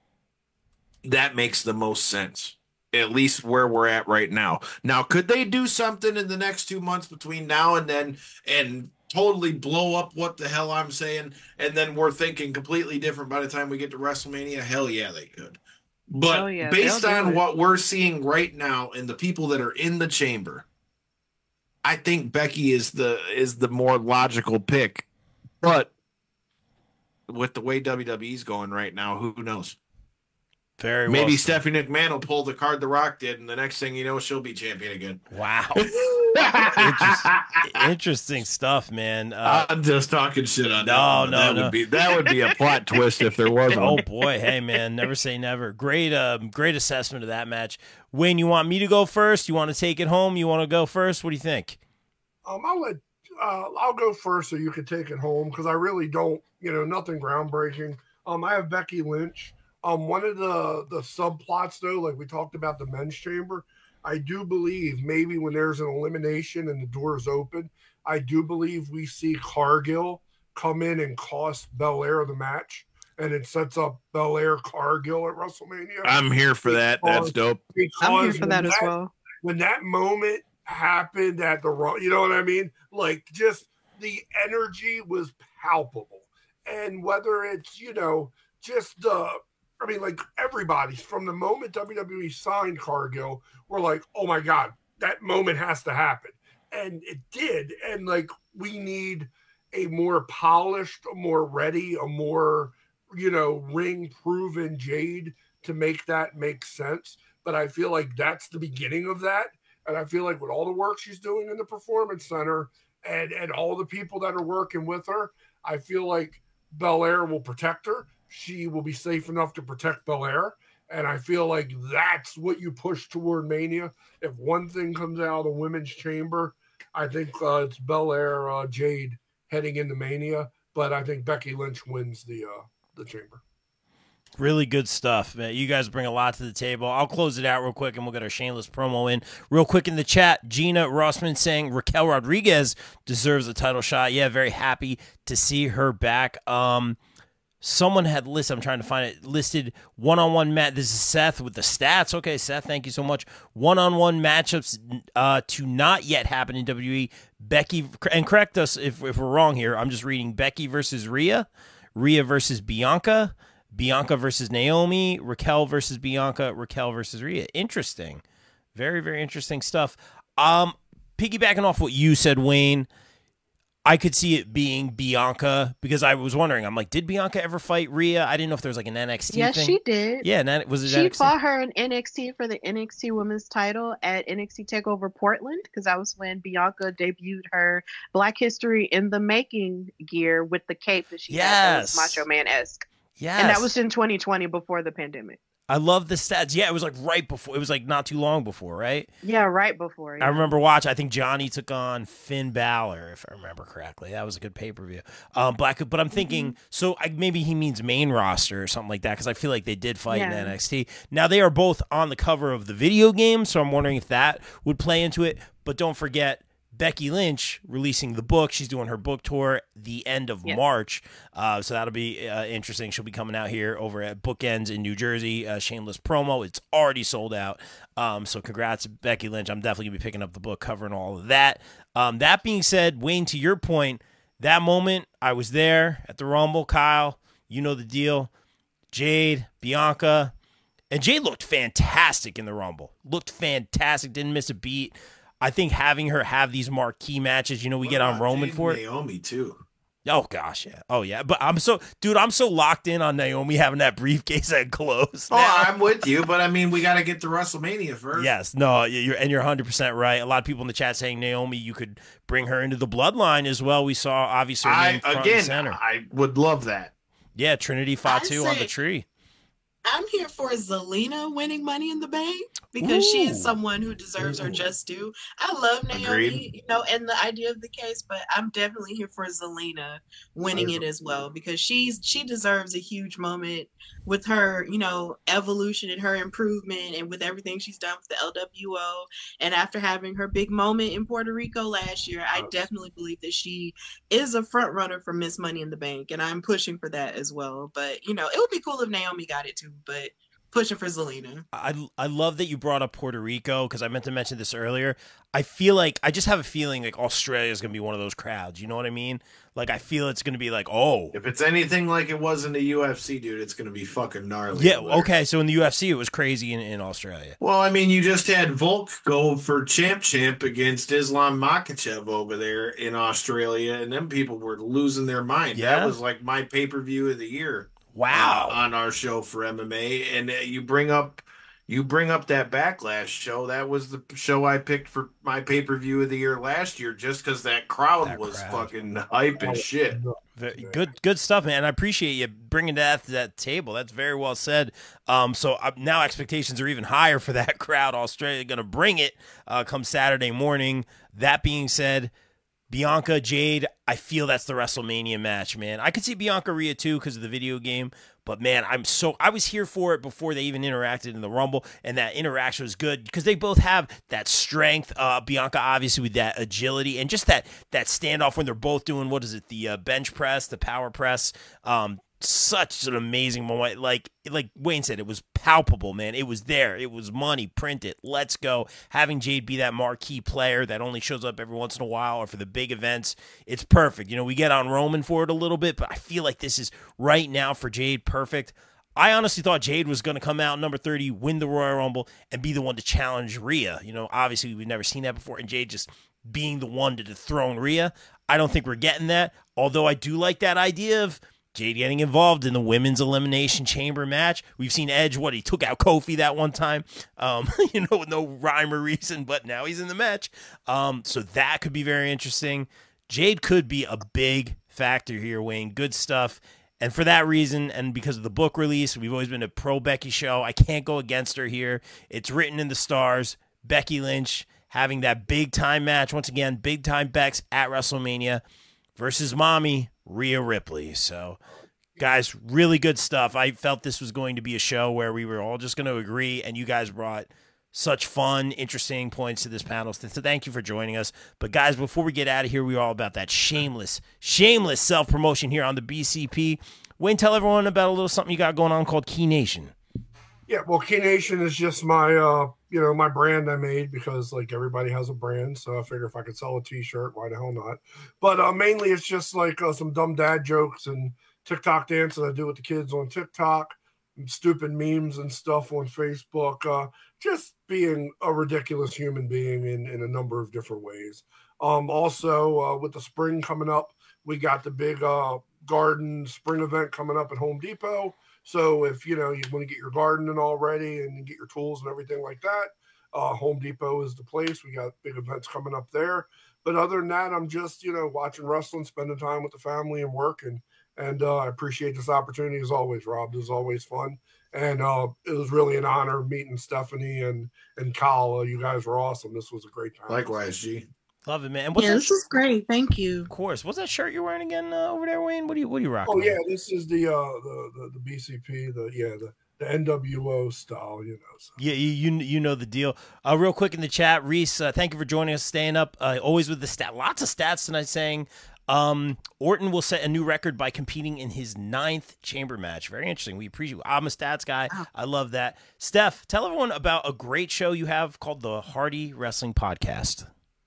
that makes the most sense, at least where we're at right now. Now, could they do something in the next two months between now and then and totally blow up what the hell I'm saying, and then we're thinking completely different by the time we get to WrestleMania? Hell yeah, they could. But oh, yeah, based on it. what we're seeing right now and the people that are in the chamber, I think Becky is the is the more logical pick, but with the way W W E's going right now, who knows? Very Maybe well. Stephanie McMahon will pull the card The Rock did, and the next thing you know, she'll be champion again. Wow. Interesting, interesting stuff, man. Uh, I'm just talking shit on no, that. no, that no. would be that would be a plot twist if there was oh one. boy, hey man, never say never. Great, um, great assessment of that match. Wayne, you want me to go first? You want to take it home? You want to go first? What do you think? Um, I'll let uh, I'll go first so you can take it home because I really don't, you know, nothing groundbreaking. Um, I have Becky Lynch. Um, one of the the subplots though, like we talked about the men's chamber, I do believe maybe when there's an elimination and the door is open, I do believe we see Cargill come in and cost Belair the match, and it sets up Belair Cargill at WrestleMania. I'm here for that. That's dope. I'm here for that as well. When that moment happened at the wrong, you know what I mean? Like just the energy was palpable, and whether it's you know just the. Uh, I mean, like everybody from the moment W W E signed Cargill, we're like, oh my God, that moment has to happen. And it did. And like, we need a more polished, a more ready, a more, you know, ring proven Jade to make that make sense. But I feel like that's the beginning of that. And I feel like with all the work she's doing in the Performance Center and, and all the people that are working with her, I feel like Belair will protect her. She will be safe enough to protect Belair. And I feel like that's what you push toward Mania. If one thing comes out of the women's chamber, I think uh, it's Belair uh, Jade heading into Mania. But I think Becky Lynch wins the uh, the chamber. Really good stuff, man. You guys bring a lot to the table. I'll close it out real quick, and we'll get our shameless promo in. Real quick in the chat, Gina Rossman saying Raquel Rodriguez deserves a title shot. Yeah, very happy to see her back. Um... Someone had listed, I'm trying to find it, listed one-on-one match. This is Seth with the stats. Okay, Seth, thank you so much. One-on-one matchups uh, to not yet happen in W W E. Becky, and correct us if, if we're wrong here. I'm just reading Becky versus Rhea, Rhea versus Bianca, Bianca versus Naomi, Raquel versus Bianca, Raquel versus Rhea. Interesting. Very, very interesting stuff. Um, piggybacking off what you said, Wayne, I could see it being Bianca because I was wondering. I'm like, did Bianca ever fight Rhea? I didn't know if there was like an N X T Yes, thing. she did. Yeah, and was it she N X T? fought her in N X T for the N X T Women's title at N X T TakeOver Portland because that was when Bianca debuted her Black History in the Making gear with the cape that she yes. had that was Macho Man-esque. Yes. And that was in twenty twenty before the pandemic. I love the stats. Yeah, it was like right before. It was like not too long before, right? Yeah, right before. Yeah. I remember watching. I think Johnny took on Finn Balor, if I remember correctly. That was a good pay per view. Um, Black, but I'm thinking mm-hmm. so. I, maybe he means main roster or something like that because I feel like they did fight yeah. in N X T. Now they are both on the cover of the video game, so I'm wondering if that would play into it. But don't forget, Becky Lynch releasing the book. She's doing her book tour the end of yeah. March. Uh, so that'll be uh, interesting. She'll be coming out here over at Bookends in New Jersey. Uh, shameless promo. It's already sold out. Um, so congrats, Becky Lynch. I'm definitely going to be picking up the book covering all of that. Um, that being said, Wayne, to your point, that moment, I was there at the Rumble. Kyle, you know the deal. Jade, Bianca. And Jade looked fantastic in the Rumble. Looked fantastic. Didn't miss a beat. I think having her have these marquee matches, you know, we what get on Roman Jade for it. Naomi too. Oh gosh, yeah. Oh yeah. But I'm so, dude, I'm so locked in on Naomi having that briefcase at close. Oh, now. I'm with you, but I mean, we got to get to WrestleMania first. Yes, no, you're and you're one hundred percent right. A lot of people in the chat saying Naomi, you could bring her into the bloodline as well. We saw obviously her I, name front again, and center. I would love that. Yeah, Trinity Fatu on the tree. I'm here for Zelina winning Money in the Bank because Ooh. she is someone who deserves Ooh. her just due. I love Naomi, Agreed. you know, and the idea of the case, but I'm definitely here for Zelina winning it as well because she's she deserves a huge moment with her, you know, evolution and her improvement and with everything she's done with the L W O. And after having her big moment in Puerto Rico last year, I definitely believe that she is a front runner for Miss Money in the Bank, and I'm pushing for that as well. But you know, it would be cool if Naomi got it too. But pushing for Zelina. I I love that you brought up Puerto Rico because I meant to mention this earlier. I feel like I just have a feeling like Australia is gonna be one of those crowds. You know what I mean? Like I feel it's gonna be like, oh, if it's anything like it was in the U F C, dude, it's gonna be fucking gnarly. Yeah. Okay. So in the U F C, it was crazy in, in Australia. Well, I mean, you just had Volk go for champ champ against Islam Makhachev over there in Australia, and them people were losing their mind. Yeah. That was like my pay per view of the year. Wow. Uh, on our show for M M A, and uh, you bring up you bring up that Backlash show. That was the show I picked for my pay per view of the year last year, just because that crowd that was crowd. fucking hype as shit. Very, good, good stuff, man. I appreciate you bringing that to that table. That's very well said. Um, so uh, now expectations are even higher for that crowd. Australia going to bring it uh, come Saturday morning. That being said, Bianca, Jade, I feel that's the WrestleMania match, man. I could see Bianca Rhea too because of the video game, but man, I'm so I was here for it before they even interacted in the Rumble, and that interaction was good because they both have that strength. Uh, Bianca obviously with that agility and just that that standoff when they're both doing what is it, the uh, bench press, the power press. Um, such an amazing moment. Like like Wayne said, it was palpable, man. It was there. It was money. Print it. Let's go. Having Jade be that marquee player that only shows up every once in a while or for the big events, it's perfect. You know, we get on Roman for it a little bit, but I feel like this is right now for Jade perfect. I honestly thought Jade was going to come out number thirty, win the Royal Rumble, and be the one to challenge Rhea. You know, obviously we've never seen that before, and Jade just being the one to dethrone Rhea. I don't think we're getting that, although I do like that idea of Jade getting involved in the women's elimination chamber match. We've seen Edge, what, he took out Kofi that one time, um, you know, with no rhyme or reason, but now he's in the match. Um, so that could be very interesting. Jade could be a big factor here, Wayne. Good stuff. And for that reason, and because of the book release, we've always been a pro Becky show. I can't go against her here. It's written in the stars. Becky Lynch having that big time match. Once again, big time Bex at WrestleMania versus mommy, Rhea Ripley. So, guys, really good stuff. I felt this was going to be a show where we were all just going to agree, and you guys brought such fun, interesting points to this panel. So thank you for joining us. But, guys, before we get out of here, we're all about that shameless, shameless self-promotion here on the B C P. Wayne, tell everyone about a little something you got going on called Key Nation. Yeah, well, Key Nation is just my, uh, you know, my brand I made because, like, everybody has a brand. So I figure if I could sell a T-shirt, why the hell not? But uh, mainly it's just like uh, some dumb dad jokes and TikTok dances I do with the kids on TikTok, and stupid memes and stuff on Facebook. Uh, just being a ridiculous human being in, in a number of different ways. Um, also, uh, with the spring coming up, we got the big uh, garden spring event coming up at Home Depot. So if, you know, you want to get your gardening all ready and get your tools and everything like that, uh, Home Depot is the place. We got big events coming up there. But other than that, I'm just, you know, watching wrestling, spending time with the family and work. And, and uh, I appreciate this opportunity as always, Rob. This is always fun. And uh, it was really an honor meeting Stephanie and, and Kyle. Uh, you guys were awesome. This was a great time. Likewise, G. Love it, man. And what's yeah, that this is great. Thank you. Of course. What's that shirt you're wearing again uh, over there, Wayne? What do you what do you rock? Oh yeah, this is the uh the, the the B C P, the yeah the the N W O style, you know. So. Yeah, you, you you know the deal. Uh, real quick in the chat, Reese, uh, thank you for joining us, staying up. Uh, always with the stat, lots of stats tonight. Saying um, Orton will set a new record by competing in his ninth chamber match. Very interesting. We appreciate. I'm a stats guy. Oh. I love that. Steph, tell everyone about a great show you have called the Hardy Wrestling Podcast.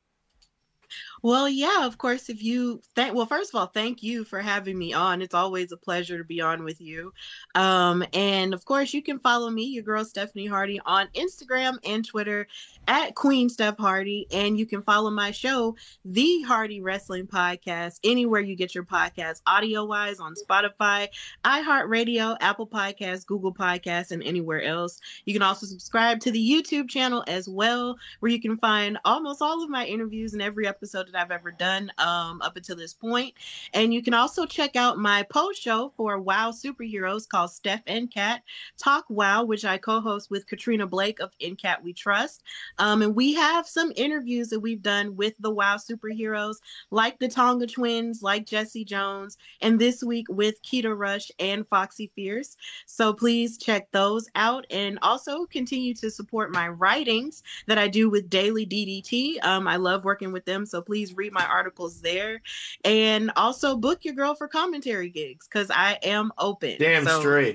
Well, yeah, of course, if you thank, well, first of all, thank you for having me on. It's always a pleasure to be on with you. Um, and of course, you can follow me, your girl, Stephanie Hardy, on Instagram and Twitter at Queen Steph Hardy. And you can follow my show, The Hardy Wrestling Podcast, anywhere you get your podcast, audio wise, on Spotify, iHeartRadio, Apple Podcasts, Google Podcasts, and anywhere else. You can also subscribe to the YouTube channel as well, where you can find almost all of my interviews and every episode that I've ever done um, up until this point. And you can also check out my post show for WoW Superheroes called Steph and Cat Talk WoW, which I co-host with Katrina Blake of In Cat We Trust. Um, and we have some interviews that we've done with the WoW Superheroes, like the Tonga Twins, like Jesse Jones, and this week with Keita Rush and Foxy Fierce. So please check those out, and also continue to support my writings that I do with Daily D D T. Um, I love working with them, so please read my articles there, and also book your girl for commentary gigs because I am open. Damn so, straight.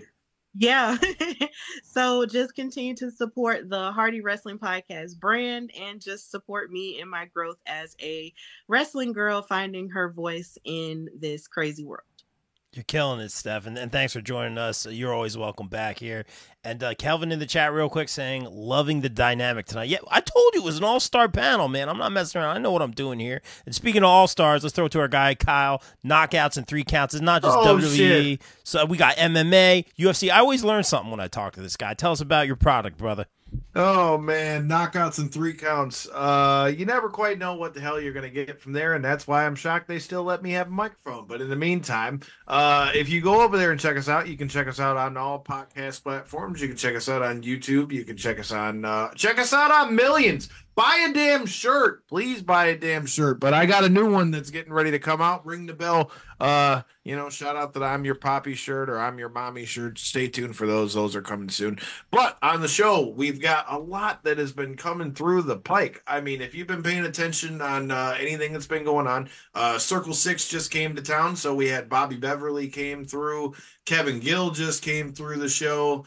Yeah. So just continue to support the Hardy Wrestling Podcast brand and just support me in my growth as a wrestling girl finding her voice in this crazy world. You're killing it, Steph, and, and thanks for joining us. You're always welcome back here. And uh, Kelvin in the chat real quick saying, loving the dynamic tonight. Yeah, I told you it was an all-star panel, man. I'm not messing around. I know what I'm doing here. And speaking of all-stars, let's throw it to our guy, Kyle. Knockouts and three counts. It's not just oh, W W E. Shit. So we got M M A, U F C. I always learn something when I talk to this guy. Tell us about your product, brother. Oh man, knockouts and three counts. Uh, you never quite know what the hell you're gonna get from there, and that's why I'm shocked they still let me have a microphone. But in the meantime, uh, if you go over there and check us out, you can check us out on all podcast platforms. You can check us out on YouTube. You can check us on uh, check us out on Millions. Buy a damn shirt, please. Buy a damn shirt. But I got a new one that's getting ready to come out. Ring the bell. Uh, you know, shout out that I'm your poppy shirt or I'm your mommy shirt. Stay tuned for those. Those are coming soon. But on the show, we've got a lot that has been coming through the pike. I mean, if you've been paying attention on uh, anything that's been going on, uh, Circle Six just came to town. So we had Bobby Beverly came through. Kevin Gill just came through the show.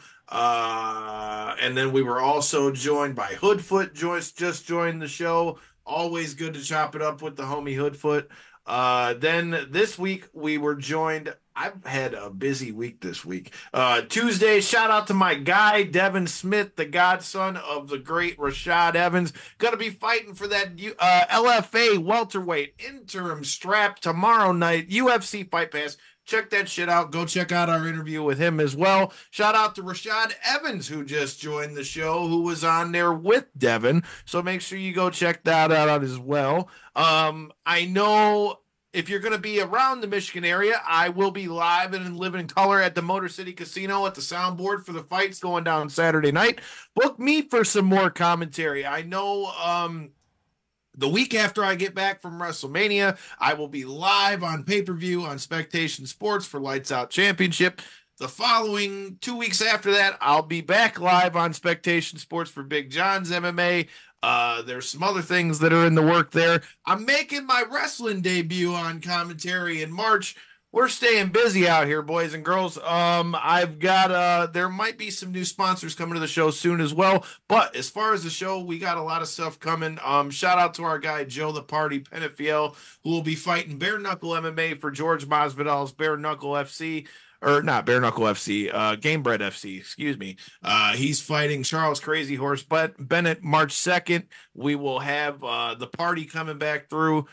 Uh, and then we were also joined by Hoodfoot. Joyce just joined the show. Always good to chop it up with the homie Hoodfoot. Uh, then this week we were joined. I've had a busy week this week. Uh, Tuesday, shout out to my guy, Devin Smith, the godson of the great Rashad Evans. Gonna be fighting for that uh, L F A welterweight interim strap tomorrow night, U F C Fight Pass. Check that shit out. Go check out our interview with him as well. Shout out to Rashad Evans, who just joined the show, who was on there with Devin. So make sure you go check that out as well. Um, I know if you're going to be around the Michigan area, I will be live and live in color at the Motor City Casino at the soundboard for the fights going down Saturday night. Book me for some more commentary. I know um, the week after I get back from WrestleMania, I will be live on pay-per-view on Spectation Sports for Lights Out Championship. The following two weeks after that, I'll be back live on Spectation Sports for Big John's M M A. Uh, there's some other things that are in the work there. I'm making my wrestling debut on commentary in March. We're staying busy out here, boys and girls. Um, I've got, uh, there might be some new sponsors coming to the show soon as well. But as far as the show, we got a lot of stuff coming. Um, shout out to our guy, Joe the Party Penafiel, who will be fighting Bare Knuckle M M A for George Masvidal's Bare Knuckle F C. Or not Bare Knuckle F C, uh, Gamebred F C, excuse me. Uh, he's fighting Charles Crazy Horse Bennett March second. We will have uh, the party coming back through.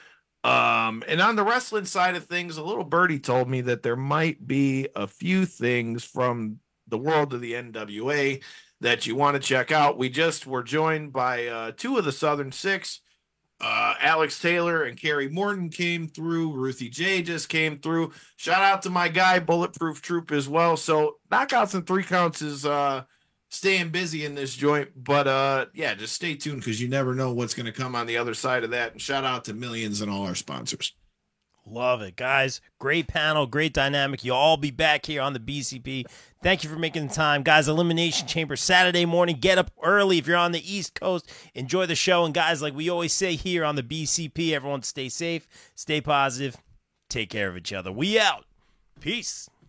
Um, and on the wrestling side of things, a little birdie told me that there might be a few things from the world of the N W A that you want to check out. We just were joined by uh, two of the Southern Six. Uh, Alex Taylor and Kerry Morton came through. Ruthie J just came through. Shout out to my guy, Bulletproof Troop, as well. So knockouts and three counts is uh, staying busy in this joint. But uh, yeah, just stay tuned because you never know what's going to come on the other side of that. And shout out to Millions and all our sponsors. Love it, guys. Great panel, great dynamic. You'll all be back here on the B C P. Thank you for making the time. Guys, Elimination Chamber Saturday morning. Get up early if you're on the East Coast. Enjoy the show. And guys, like we always say here on the B C P, everyone stay safe, stay positive, take care of each other. We out. Peace.